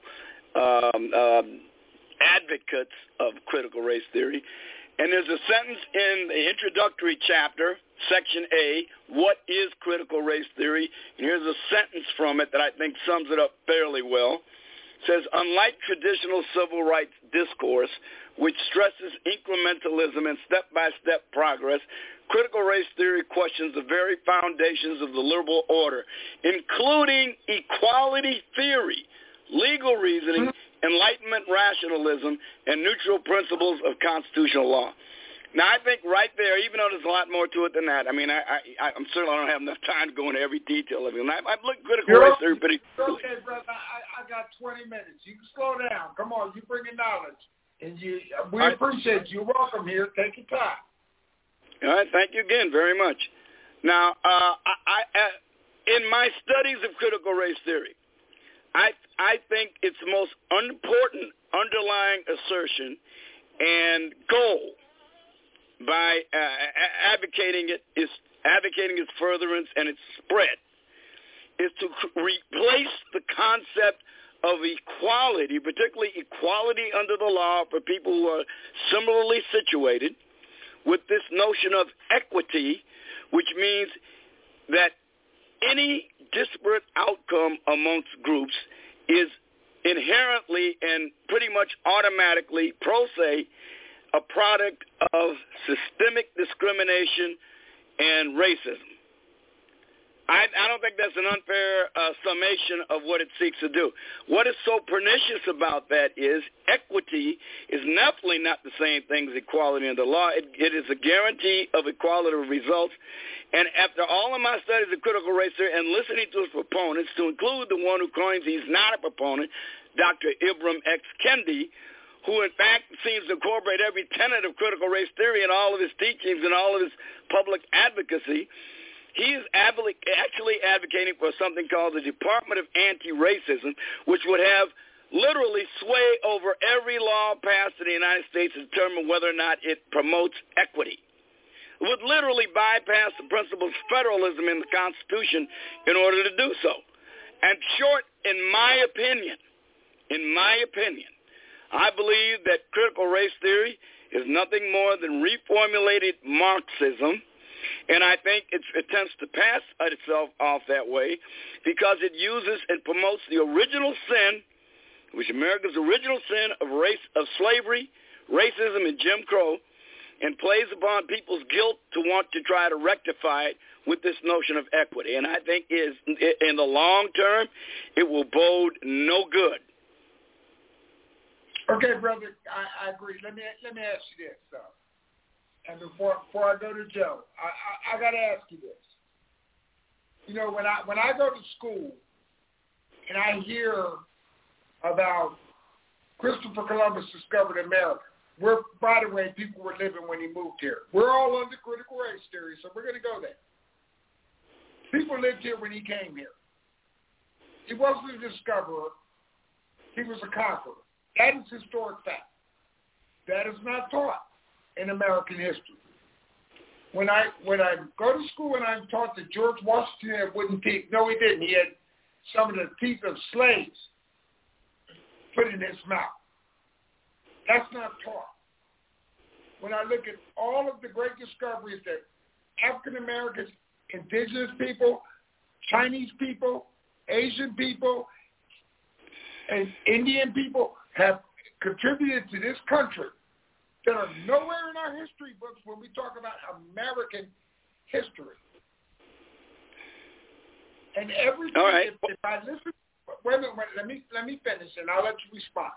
advocates of critical race theory. And there's a sentence in the introductory chapter, Section A, what is critical race theory? And here's a sentence from it that I think sums it up fairly well. It says, unlike traditional civil rights discourse, which stresses incrementalism and step-by-step progress, critical race theory questions the very foundations of the liberal order, including equality theory, legal reasoning, Enlightenment rationalism, and neutral principles of constitutional law. Now, I think right there, even though there's a lot more to it than that, I mean, I'm certainly don't have enough time to go into every detail of it. I've looked critical race theory pretty clearly. Okay, brother, I got 20 minutes. You can slow down. Come on, you bring in knowledge. And we appreciate you. You're welcome here. Take your time. All right, thank you again very much. Now, in my studies of critical race theory, I think its most important underlying assertion and goal by advocating its furtherance and its spread is to replace the concept of equality, particularly equality under the law for people who are similarly situated, with this notion of equity, which means that any disparate outcome amongst groups is inherently and pretty much automatically, pro se, a product of systemic discrimination and racism. I don't think that's an unfair summation of what it seeks to do. What is so pernicious about that is equity is definitely not the same thing as equality under law. It is a guarantee of equality of results. And after all of my studies of critical race theory and listening to its proponents, to include the one who claims he's not a proponent, Dr. Ibram X. Kendi, who in fact seems to incorporate every tenet of critical race theory in all of his teachings and all of his public advocacy, he is actually advocating for something called the Department of Anti-Racism, which would have literally sway over every law passed in the United States to determine whether or not it promotes equity. It would literally bypass the principles of federalism in the Constitution in order to do so. And short, in my opinion, I believe that critical race theory is nothing more than reformulated Marxism, and I think it attempts to pass itself off that way because it uses and promotes the original sin, which America's original sin of slavery, racism, and Jim Crow, and plays upon people's guilt to want to try to rectify it with this notion of equity. And I think in the long term, it will bode no good. Okay, brother, I agree. Let me ask you this, though. And before I go to Joe, I got to ask you this. You know, when I go to school and I hear about Christopher Columbus discovered America, where, by the way, people were living when he moved here. We're all under critical race theory, so we're going to go there. People lived here when he came here. He wasn't a discoverer. He was a conqueror. That is historic fact. That is not taught in American history. When I go to school and I'm taught that George Washington had wooden teeth, no, he didn't. He had some of the teeth of slaves put in his mouth. That's not taught. When I look at all of the great discoveries that African Americans, indigenous people, Chinese people, Asian people, and Indian people have contributed to this country that are nowhere in our history books when we talk about American history. And everything, all right. If I listen, wait a minute, let me finish and I'll let you respond.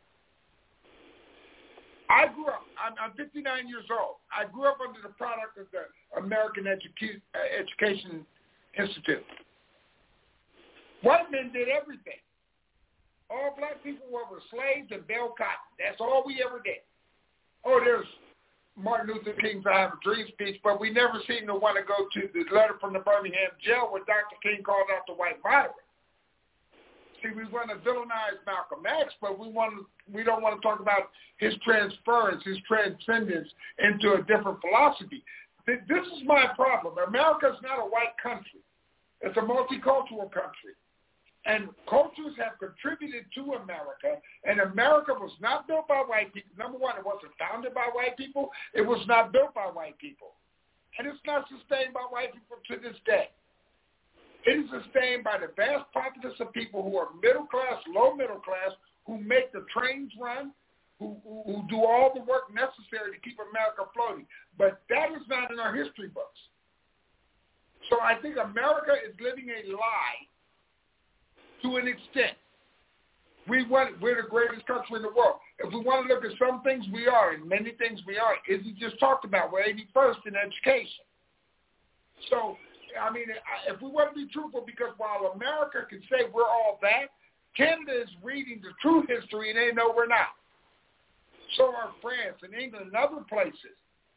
I grew up, I'm 59 years old. I grew up under the product of the American Education Institute. White men did everything. All black people were slaves and bale cotton. That's all we ever did. Oh, there's Martin Luther King's I Have a Dream speech, but we never seem to want to go to the letter from the Birmingham jail where Dr. King called out the white moderate. See, we want to villainize Malcolm X, but we don't want to talk about his transference, his transcendence into a different philosophy. This is my problem. America is not a white country. It's a multicultural country. And cultures have contributed to America, and America was not built by white people. Number one, it wasn't founded by white people. It was not built by white people. And it's not sustained by white people to this day. It is sustained by the vast populace of people who are middle class, low middle class, who make the trains run, who do all the work necessary to keep America floating. But that is not in our history books. So I think America is living a lie to an extent. We're the greatest country in the world. If we want to look at some things we are, and many things we are, as you just talked about, we're 81st in education. So, I mean, if we want to be truthful, because while America can say we're all that, Canada is reading the true history and they know we're not. So are France and England and other places.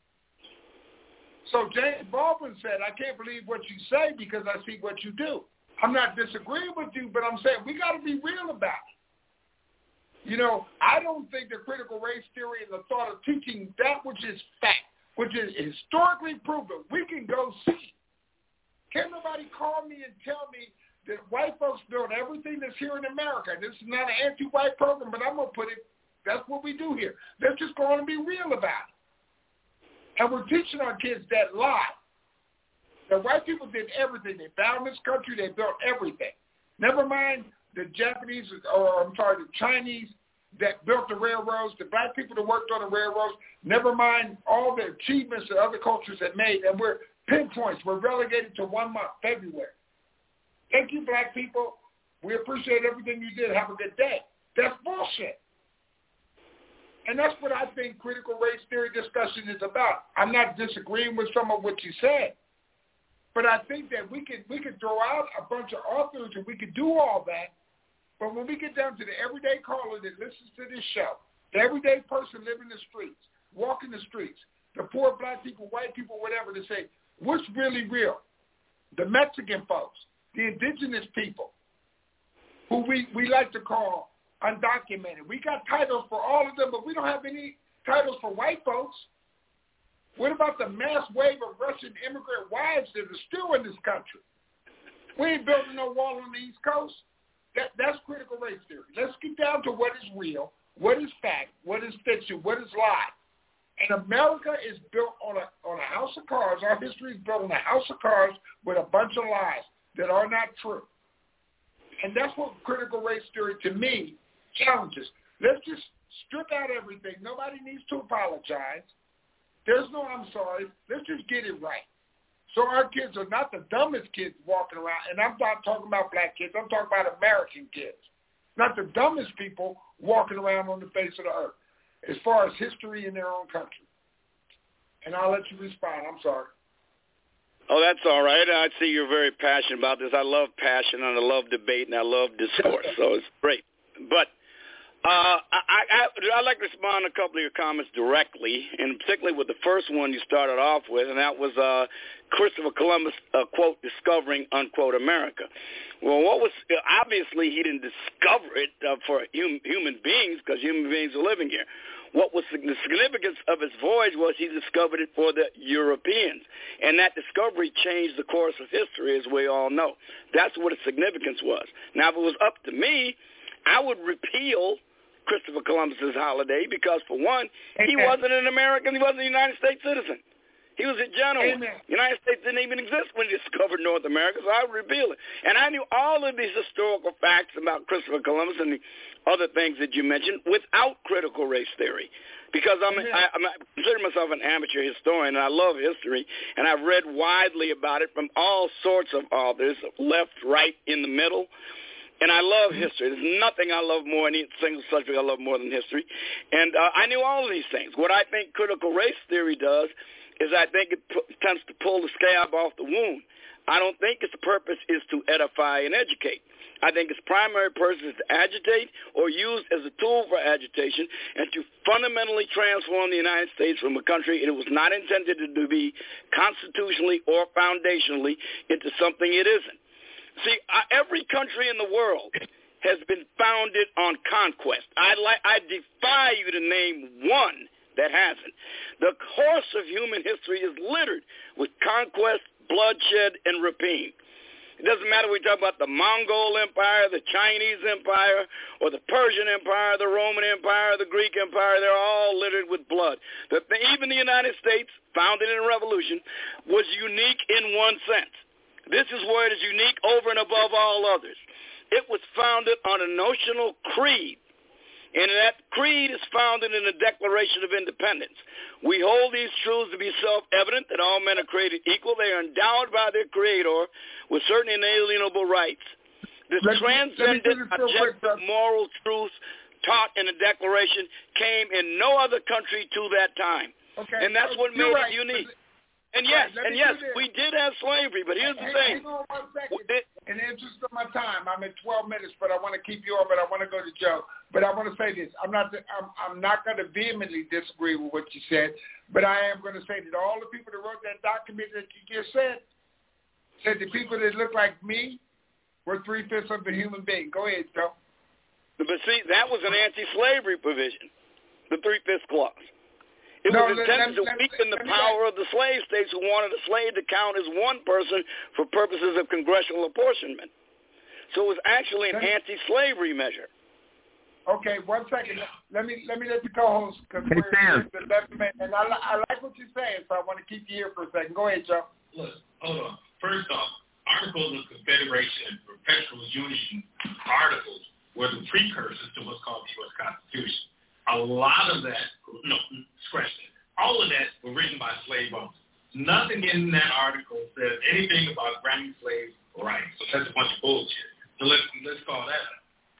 So James Baldwin said, I can't believe what you say because I see what you do. I'm not disagreeing with you, but I'm saying we got to be real about it. You know, I don't think the critical race theory and the thought of teaching that which is fact, which is historically proven, we can go see. Can't nobody call me and tell me that white folks built everything that's here in America. This is not an anti-white program, but I'm going to put it, that's what we do here. Let's just go on and be real about it. And we're teaching our kids that lie. The white people did everything. They found this country. They built everything. Never mind the Japanese, the Chinese that built the railroads, the black people that worked on the railroads. Never mind all the achievements that other cultures had made. And we're pinpoints. We're relegated to 1 month, February. Thank you, black people. We appreciate everything you did. Have a good day. That's bullshit. And that's what I think critical race theory discussion is about. I'm not disagreeing with some of what you said. But I think that we could throw out a bunch of authors and we could do all that. But when we get down to the everyday caller that listens to this show, the everyday person living the streets, walking the streets, the poor black people, white people, whatever, to say, what's really real? The Mexican folks, the indigenous people, who we like to call undocumented. We got titles for all of them, but we don't have any titles for white folks. What about the mass wave of Russian immigrant wives that are still in this country? We ain't building no wall on the East Coast. That's critical race theory. Let's get down to what is real, what is fact, what is fiction, what is lie. And America is built on a house of cards. Our history is built on a house of cards with a bunch of lies that are not true. And that's what critical race theory, to me, challenges. Let's just strip out everything. Nobody needs to apologize. There's no I'm sorry. Let's just get it right. So our kids are not the dumbest kids walking around. And I'm not talking about black kids. I'm talking about American kids. Not the dumbest people walking around on the face of the earth as far as history in their own country. And I'll let you respond. I'm sorry. Oh, that's all right. I see you're very passionate about this. I love passion, and I love debate, and I love discourse, so it's great. But I'd like to respond to a couple of your comments directly, and particularly with the first one you started off with, and that was Christopher Columbus, quote, discovering, unquote, America. Well, obviously he didn't discover it for human beings, because human beings are living here. What was the significance of his voyage was he discovered it for the Europeans. And that discovery changed the course of history, as we all know. That's what its significance was. Now, if it was up to me, I would repeal Christopher Columbus's holiday because, for one, he wasn't an American. He wasn't a United States citizen. He was a gentleman. The United States didn't even exist when he discovered North America, so I would repeal it. And I knew all of these historical facts about Christopher Columbus and the other things that you mentioned without critical race theory, because I consider myself an amateur historian, and I love history, and I've read widely about it from all sorts of authors, left, right, in the middle. And I love history. There's nothing I love more, any single subject I love more than history. And I knew all of these things. What I think critical race theory does is I think it tends to pull the scab off the wound. I don't think its purpose is to edify and educate. I think its primary purpose is to agitate or use as a tool for agitation and to fundamentally transform the United States from a country it was not intended to be constitutionally or foundationally into something it isn't. See, every country in the world has been founded on conquest. I defy you to name one that hasn't. The course of human history is littered with conquest, bloodshed, and rapine. It doesn't matter if we talk about the Mongol Empire, the Chinese Empire, or the Persian Empire, the Roman Empire, the Greek Empire. They're all littered with blood. Even the United States, founded in a revolution, was unique in one sense. This is where it is unique over and above all others. It was founded on a notional creed, and that creed is founded in the Declaration of Independence. We hold these truths to be self-evident that all men are created equal. They are endowed by their Creator with certain inalienable rights. This transcendent objective moral truth taught in the Declaration came in no other country to that time. Okay. And that's what made it unique. And yes, we did have slavery, but here's the thing. Hang on 1 second. In the interest of my time, I'm at 12 minutes, but I want to keep you on, but I want to go to Joe. But I want to say this. I'm not going to vehemently disagree with what you said, but I am going to say that all the people that wrote that document that you just said the people that look like me were 3/5 of the human being. Go ahead, Joe. But see, that was an anti-slavery provision, the 3/5 clause. It was intended to weaken the power of the slave states who wanted a slave to count as one person for purposes of congressional apportionment. So it was actually an anti-slavery measure. Okay, 1 second. Let me let the co-host, because and I like what you're saying, so I want to keep you here for a second. Go ahead, Joe. Look, hold on. First off, Articles of Confederation and Perpetual Union articles were the precursors to what's called the U.S. Constitution. A lot of that, scratch that. All of that was written by slave owners. Nothing in that article says anything about granting slaves rights. So that's a bunch of bullshit. So let's call that.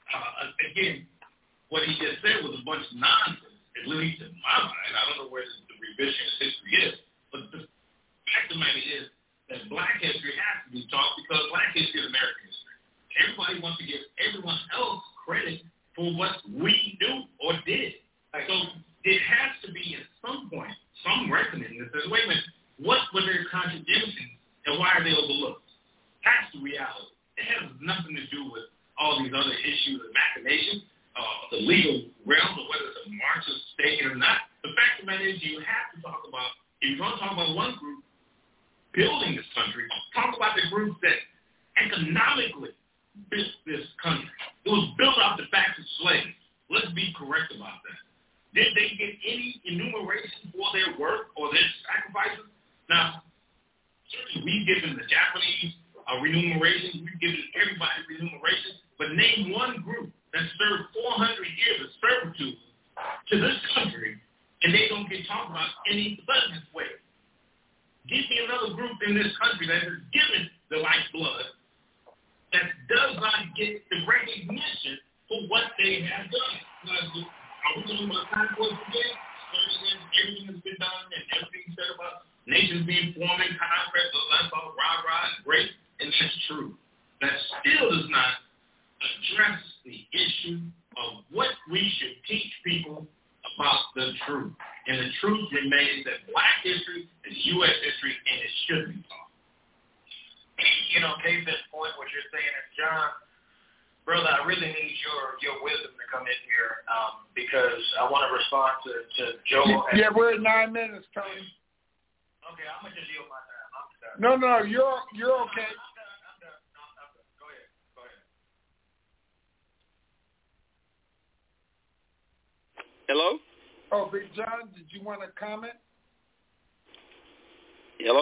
Again, what he just said was a bunch of nonsense, at least in my mind. I don't know where the revisionist history is, but the fact of the matter is that black history has to be taught because black history is American history. Everybody wants to give everyone else credit for what we do or did. So it has to be at some point, some reckoning that says, wait a minute, what were their contributions and why are they overlooked? That's the reality. It has nothing to do with all these other issues of machinations, the legal realm, or whether it's a Marxist state or not. The fact of the matter is you have to talk about, if you're going to talk about one group building this country, talk about the group that economically built this country. It was built off the backs of slaves. Let's be correct about that. Did they get any enumeration for their work or their sacrifices? Now, certainly we've given the Japanese remuneration. We've given everybody remuneration. But name one group that served 400 years of servitude to this country, and they don't get talked about any pleasant way. Give me another group in this country that has given the lifeblood that does not get the recognition for what they have done. Now, are we talking about time for it today? Everything has been done and everything said about nations being formed in conquest, that's all rah-rah and great, and that's true. That still does not address the issue of what we should teach people about the truth. And the truth remains that black history is U.S. history, and it should be taught. You know, case in point, what you're saying is, John, brother, I really need your wisdom to come in here because I want to respond to Joe. Yeah, we're at 9 minutes, Tony. Okay, I'm going to just yield my time. I'm done. No, you're okay. I'm done. Go ahead. Hello? Oh, Big John, did you want to comment? Hello?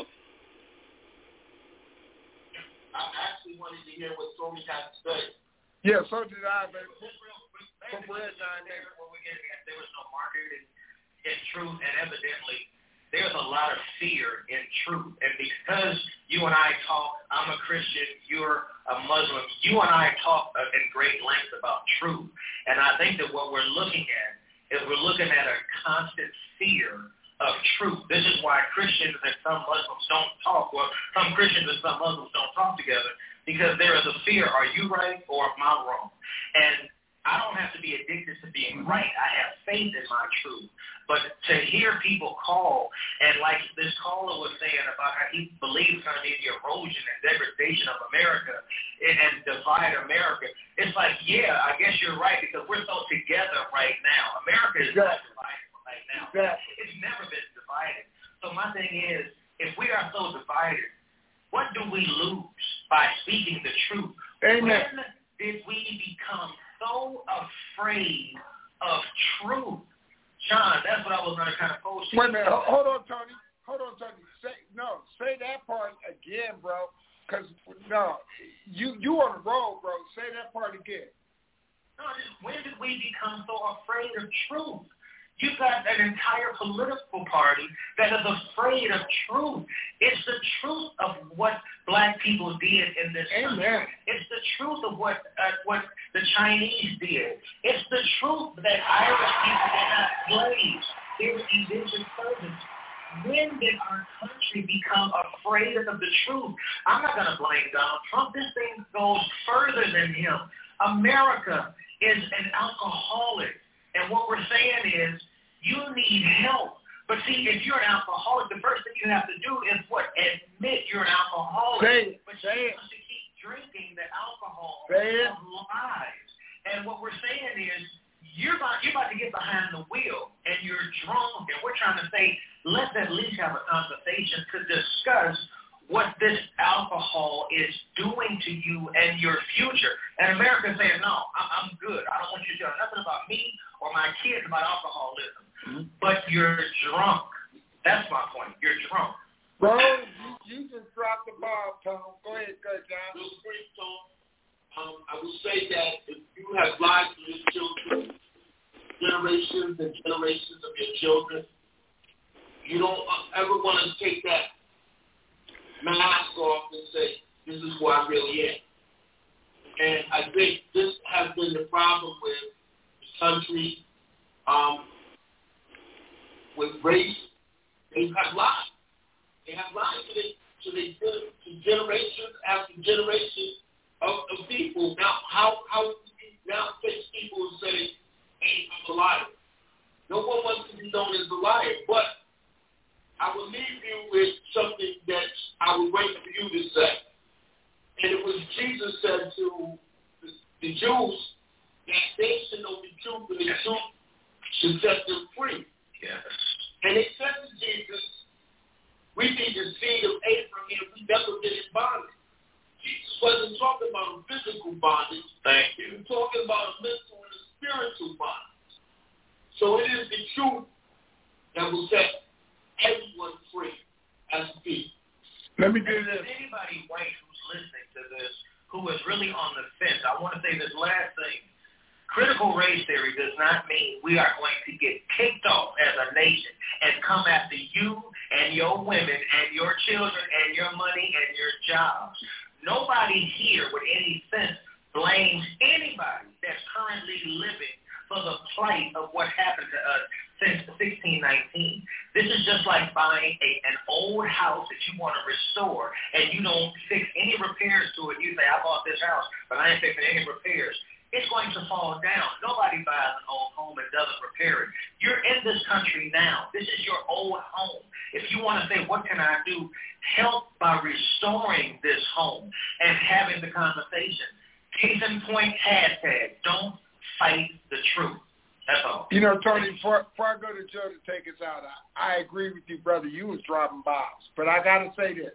I actually wanted to hear what Tony had to say. Yeah, so did I, baby. We're at 9 minutes. What we're getting at, there was no market in truth, and evidently there's a lot of fear in truth. And because you and I talk, I'm a Christian, you're a Muslim, you and I talk in great length about truth. And I think that what we're looking at is we're looking at a constant fear of truth. This is why Christians and some Muslims don't talk. Well, some Christians and some Muslims don't talk together because there is a fear, are you right or am I wrong? And I don't have to be addicted to being right. I have faith in my truth. But to hear people call, and like this caller was saying about how he believes going to be the erosion and degradation of America and divide America, it's like, yeah, I guess you're right because we're so together right now. America is not divided right now. It's never been divided. So my thing is, if we are so divided, what do we lose by speaking the truth? Amen. When did we become so afraid of truth? John, that's what I was going to kind of pose to you. Wait a minute. Hold on, Tony. Say that part again, bro. Because, no, you on the road, bro. Say that part again. No, when did we become so afraid of truth? You've got an entire political party that is afraid of truth. It's the truth of what black people did in this country. It's the truth of what the Chinese did. It's the truth that Irish people did not slaves. They were indentured servants. When did our country become afraid of the truth? I'm not going to blame Donald Trump. This thing goes further than him. America is an alcoholic. And what we're saying is you need help. But see, if you're an alcoholic, the first thing you have to do is what? Admit you're an alcoholic. But you have to keep drinking the alcohol of lies. And what we're saying is you're about to get behind the wheel and you're drunk. And we're trying to say, let's at least have a conversation to discuss what this alcohol is doing to you and your future. And America's saying, no, I'm good. I don't want you to know nothing about me or my kids about alcoholism. Mm-hmm. But you're drunk. That's my point. You're drunk. Bro, you just dropped the ball, Tom. Go ahead, John. Real quick, Tom. I will say that if you have lied to your children, generations and generations of your children, you don't ever want to take that mask off and say, this is who I really am. And I think this has been the problem with the country, with race. They have lied. They have lied to generations after generations of people. Now, how do we now face people and say, hey, I'm a liar? No one wants to be known as a liar, but I will leave you with something that I would wait for you to say. And it was Jesus said to the Jews that they should know the truth and the truth should set them free. Yes. And they said to Jesus, we be the seed of Abraham, we never been in bondage. Jesus wasn't talking about a physical bondage. Thank you. He was talking about a mental and a spiritual bondage. So it is the truth that will set everyone free as a people. Let me do this. If anybody white who's listening to this who is really on the fence, I want to say this last thing. Critical race theory does not mean we are going to get kicked off as a nation and come after you and your women and your children and your money and your jobs. Nobody here with any sense blames anybody that's currently living for the plight of what happened to us since 1619. This is just like buying an old house that you want to restore and you don't fix any repairs to it. You say, I bought this house, but I ain't fixing any repairs. It's going to fall down. Nobody buys an old home and doesn't repair it. You're in this country now. This is your old home. If you want to say, what can I do? Help by restoring this home and having the conversation. Case in point, hashtag, don't fight the truth. That's all. You know, Tony, before I go to Joe to take us out, I agree with you, brother. You was dropping bombs. But I got to say this.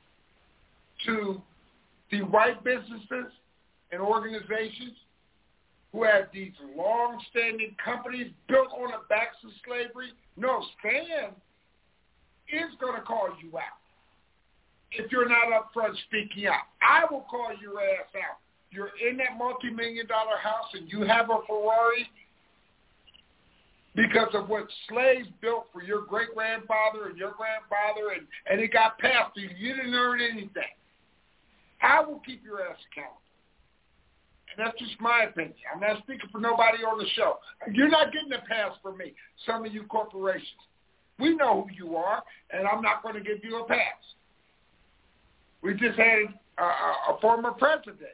To the white businesses and organizations who have these long-standing companies built on the backs of slavery, no, Stan is going to call you out if you're not up front speaking out. I will call your ass out. You're in that multi-million-dollar house and you have a Ferrari because of what slaves built for your great-grandfather and your grandfather, and it got passed to you. You didn't earn anything. I will keep your ass accountable. And that's just my opinion. I'm not speaking for nobody on the show. You're not getting a pass from me, some of you corporations. We know who you are, and I'm not going to give you a pass. We just had a former president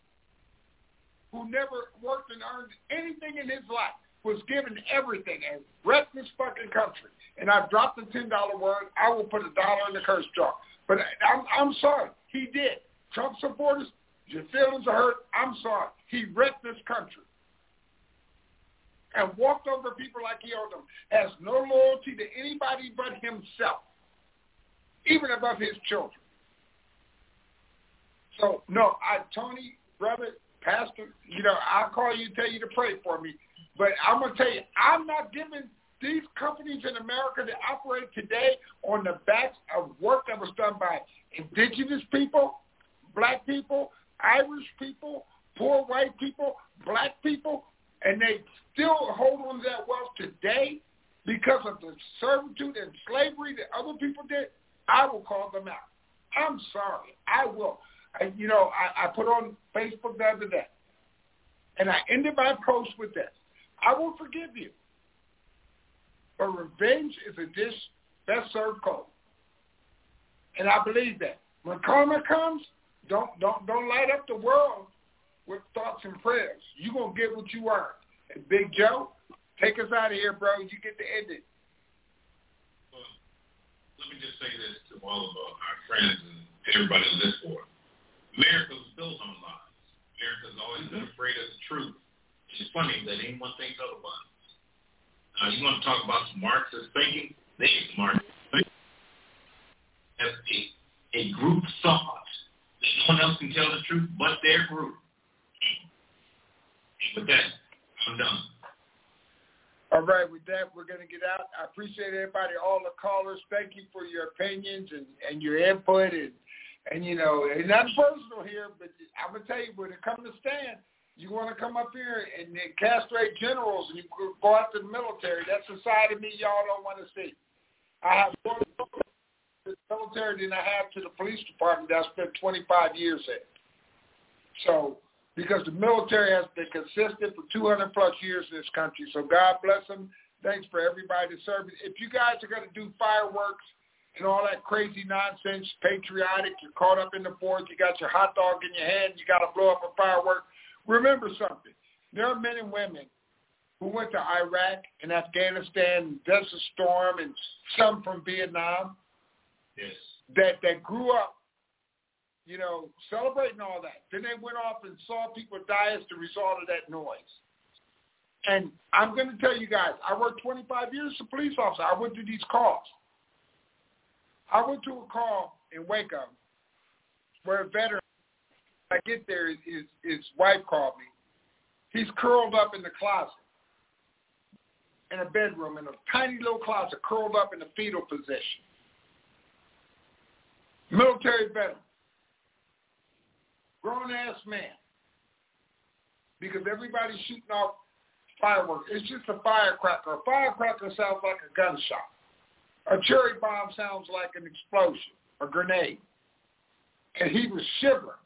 who never worked and earned anything in his life, was given everything and wrecked this fucking country. And I've dropped the $10 word. I will put $1 in the curse jar. But I'm sorry. He did. Trump supporters, your feelings are hurt. I'm sorry. He wrecked this country and walked over people like he owed them. Has no loyalty to anybody but himself, even above his children. So, no, Tony, brother, pastor, I'll call you and tell you to pray for me. But I'm going to tell you, I'm not giving these companies in America that operate today on the backs of work that was done by indigenous people, black people, Irish people, poor white people, black people, and they still hold on to that wealth today because of the servitude and slavery that other people did. I will call them out. I'm sorry. I will. I put on Facebook the other day, and I ended my post with this. I will forgive you, but revenge is a dish best served cold. And I believe that. When karma comes, don't light up the world with thoughts and prayers. You're going to get what you earn. And Big Joe, take us out of here, bro. You get to end it. Well, let me just say this to all of our friends and everybody on this board. America was built on lies. America's always been afraid of the truth. It's funny that anyone thinks otherwise. You want to talk about some Marxist thinking? They ain't Marxist thinking. That's a group thought. No one else can tell the truth but their group. And with that, I'm done. All right, with that, we're going to get out. I appreciate everybody, all the callers. Thank you for your opinions and your input. And it's not personal here, but I'm going to tell you, when it comes to Stan, you want to come up here and castrate generals and you go after the military. That's a side of me y'all don't want to see. I have more to the military than I have to the police department that I spent 25 years at. So, because the military has been consistent for 200 plus years in this country. So God bless them. Thanks for everybody that served. If you guys are going to do fireworks and all that crazy nonsense, patriotic, you're caught up in the 4th, you got your hot dog in your hand, you got to blow up a firework. Remember something. There are men and women who went to Iraq and Afghanistan, Desert Storm, and some from Vietnam. Yes. That grew up, celebrating all that. Then they went off and saw people die as the result of that noise. And I'm going to tell you guys, I worked 25 years as a police officer. I went to these calls. I went to a call in Waco where a veteran, I get there, his wife called me. He's curled up in the closet. in a bedroom in a tiny little closet, curled up in a fetal position. Military veteran. Grown-ass man. Because everybody's shooting off fireworks. It's just a firecracker. A firecracker sounds like a gunshot. A cherry bomb sounds like an explosion, a grenade. And he was shivering.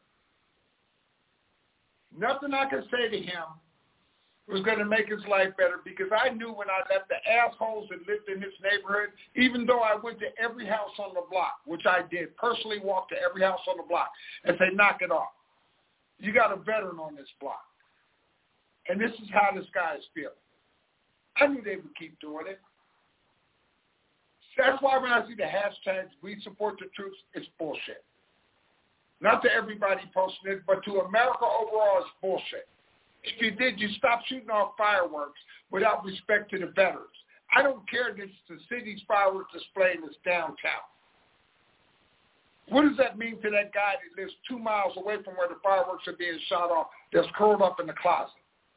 Nothing I could say to him was going to make his life better, because I knew when I left the assholes that lived in this neighborhood, even though I went to every house on the block, which I did, personally walk to every house on the block and say, knock it off. You got a veteran on this block. And this is how this guy is feeling. I knew they would keep doing it. That's why when I see the hashtags, we support the troops, it's bullshit. Not to everybody posting it, but to America overall, it's bullshit. If you did, you stop shooting off fireworks without respect to the veterans. I don't care that it's the city's fireworks display in this downtown. What does that mean to that guy that lives 2 miles away from where the fireworks are being shot off, that's curled up in the closet?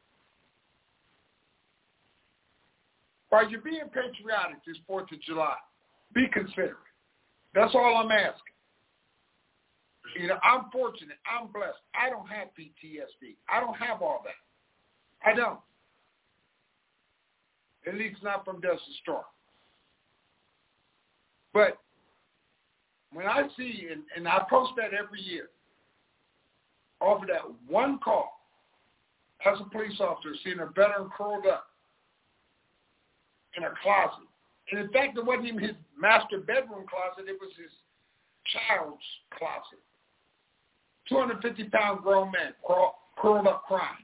While you're being patriotic this 4th of July, be considerate. That's all I'm asking. You know, I'm fortunate. I'm blessed. I don't have PTSD. I don't have all that. I don't. At least not from Desert Storm. But when I see, and I post that every year, over that one call, as a police officer, seeing a veteran curled up in a closet. And in fact, it wasn't even his master bedroom closet. It was his child's closet. 250-pound grown man curled up crying.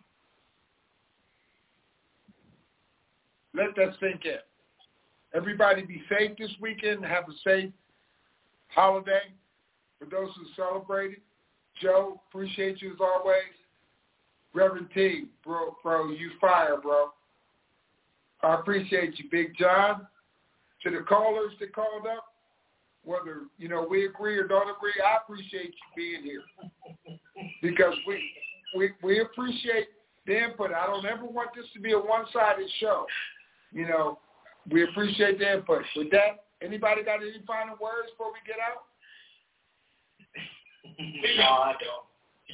Let that sink in. Everybody be safe this weekend. Have a safe holiday. For those who celebrate it, Joe, appreciate you as always. Reverend T, bro, you fire, bro. I appreciate you, Big John. To the callers that called up, whether, you know, we agree or don't agree, I appreciate you being here. Because we appreciate the input. I don't ever want this to be a one-sided show. You know, we appreciate the input. With that, anybody got any final words before we get out? No, I don't.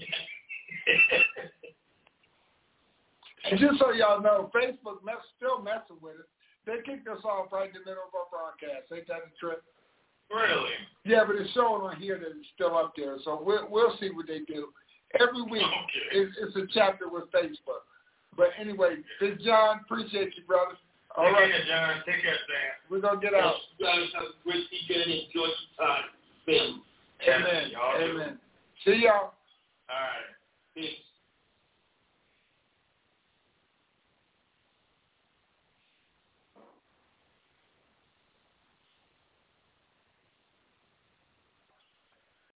And just so y'all know, Facebook still messing with it. They kicked us off right in the middle of our broadcast. Ain't that a trip? Really? Yeah, but it's showing on here that it's still up there. So we'll see what they do. Every week it's a chapter with Facebook. But anyway, Big John, appreciate you, brother. All right, Take care, John. Take care, Sam. We're going to get out. You guys have a great weekend and enjoy your time. Amen. Amen. See y'all. All right. Peace.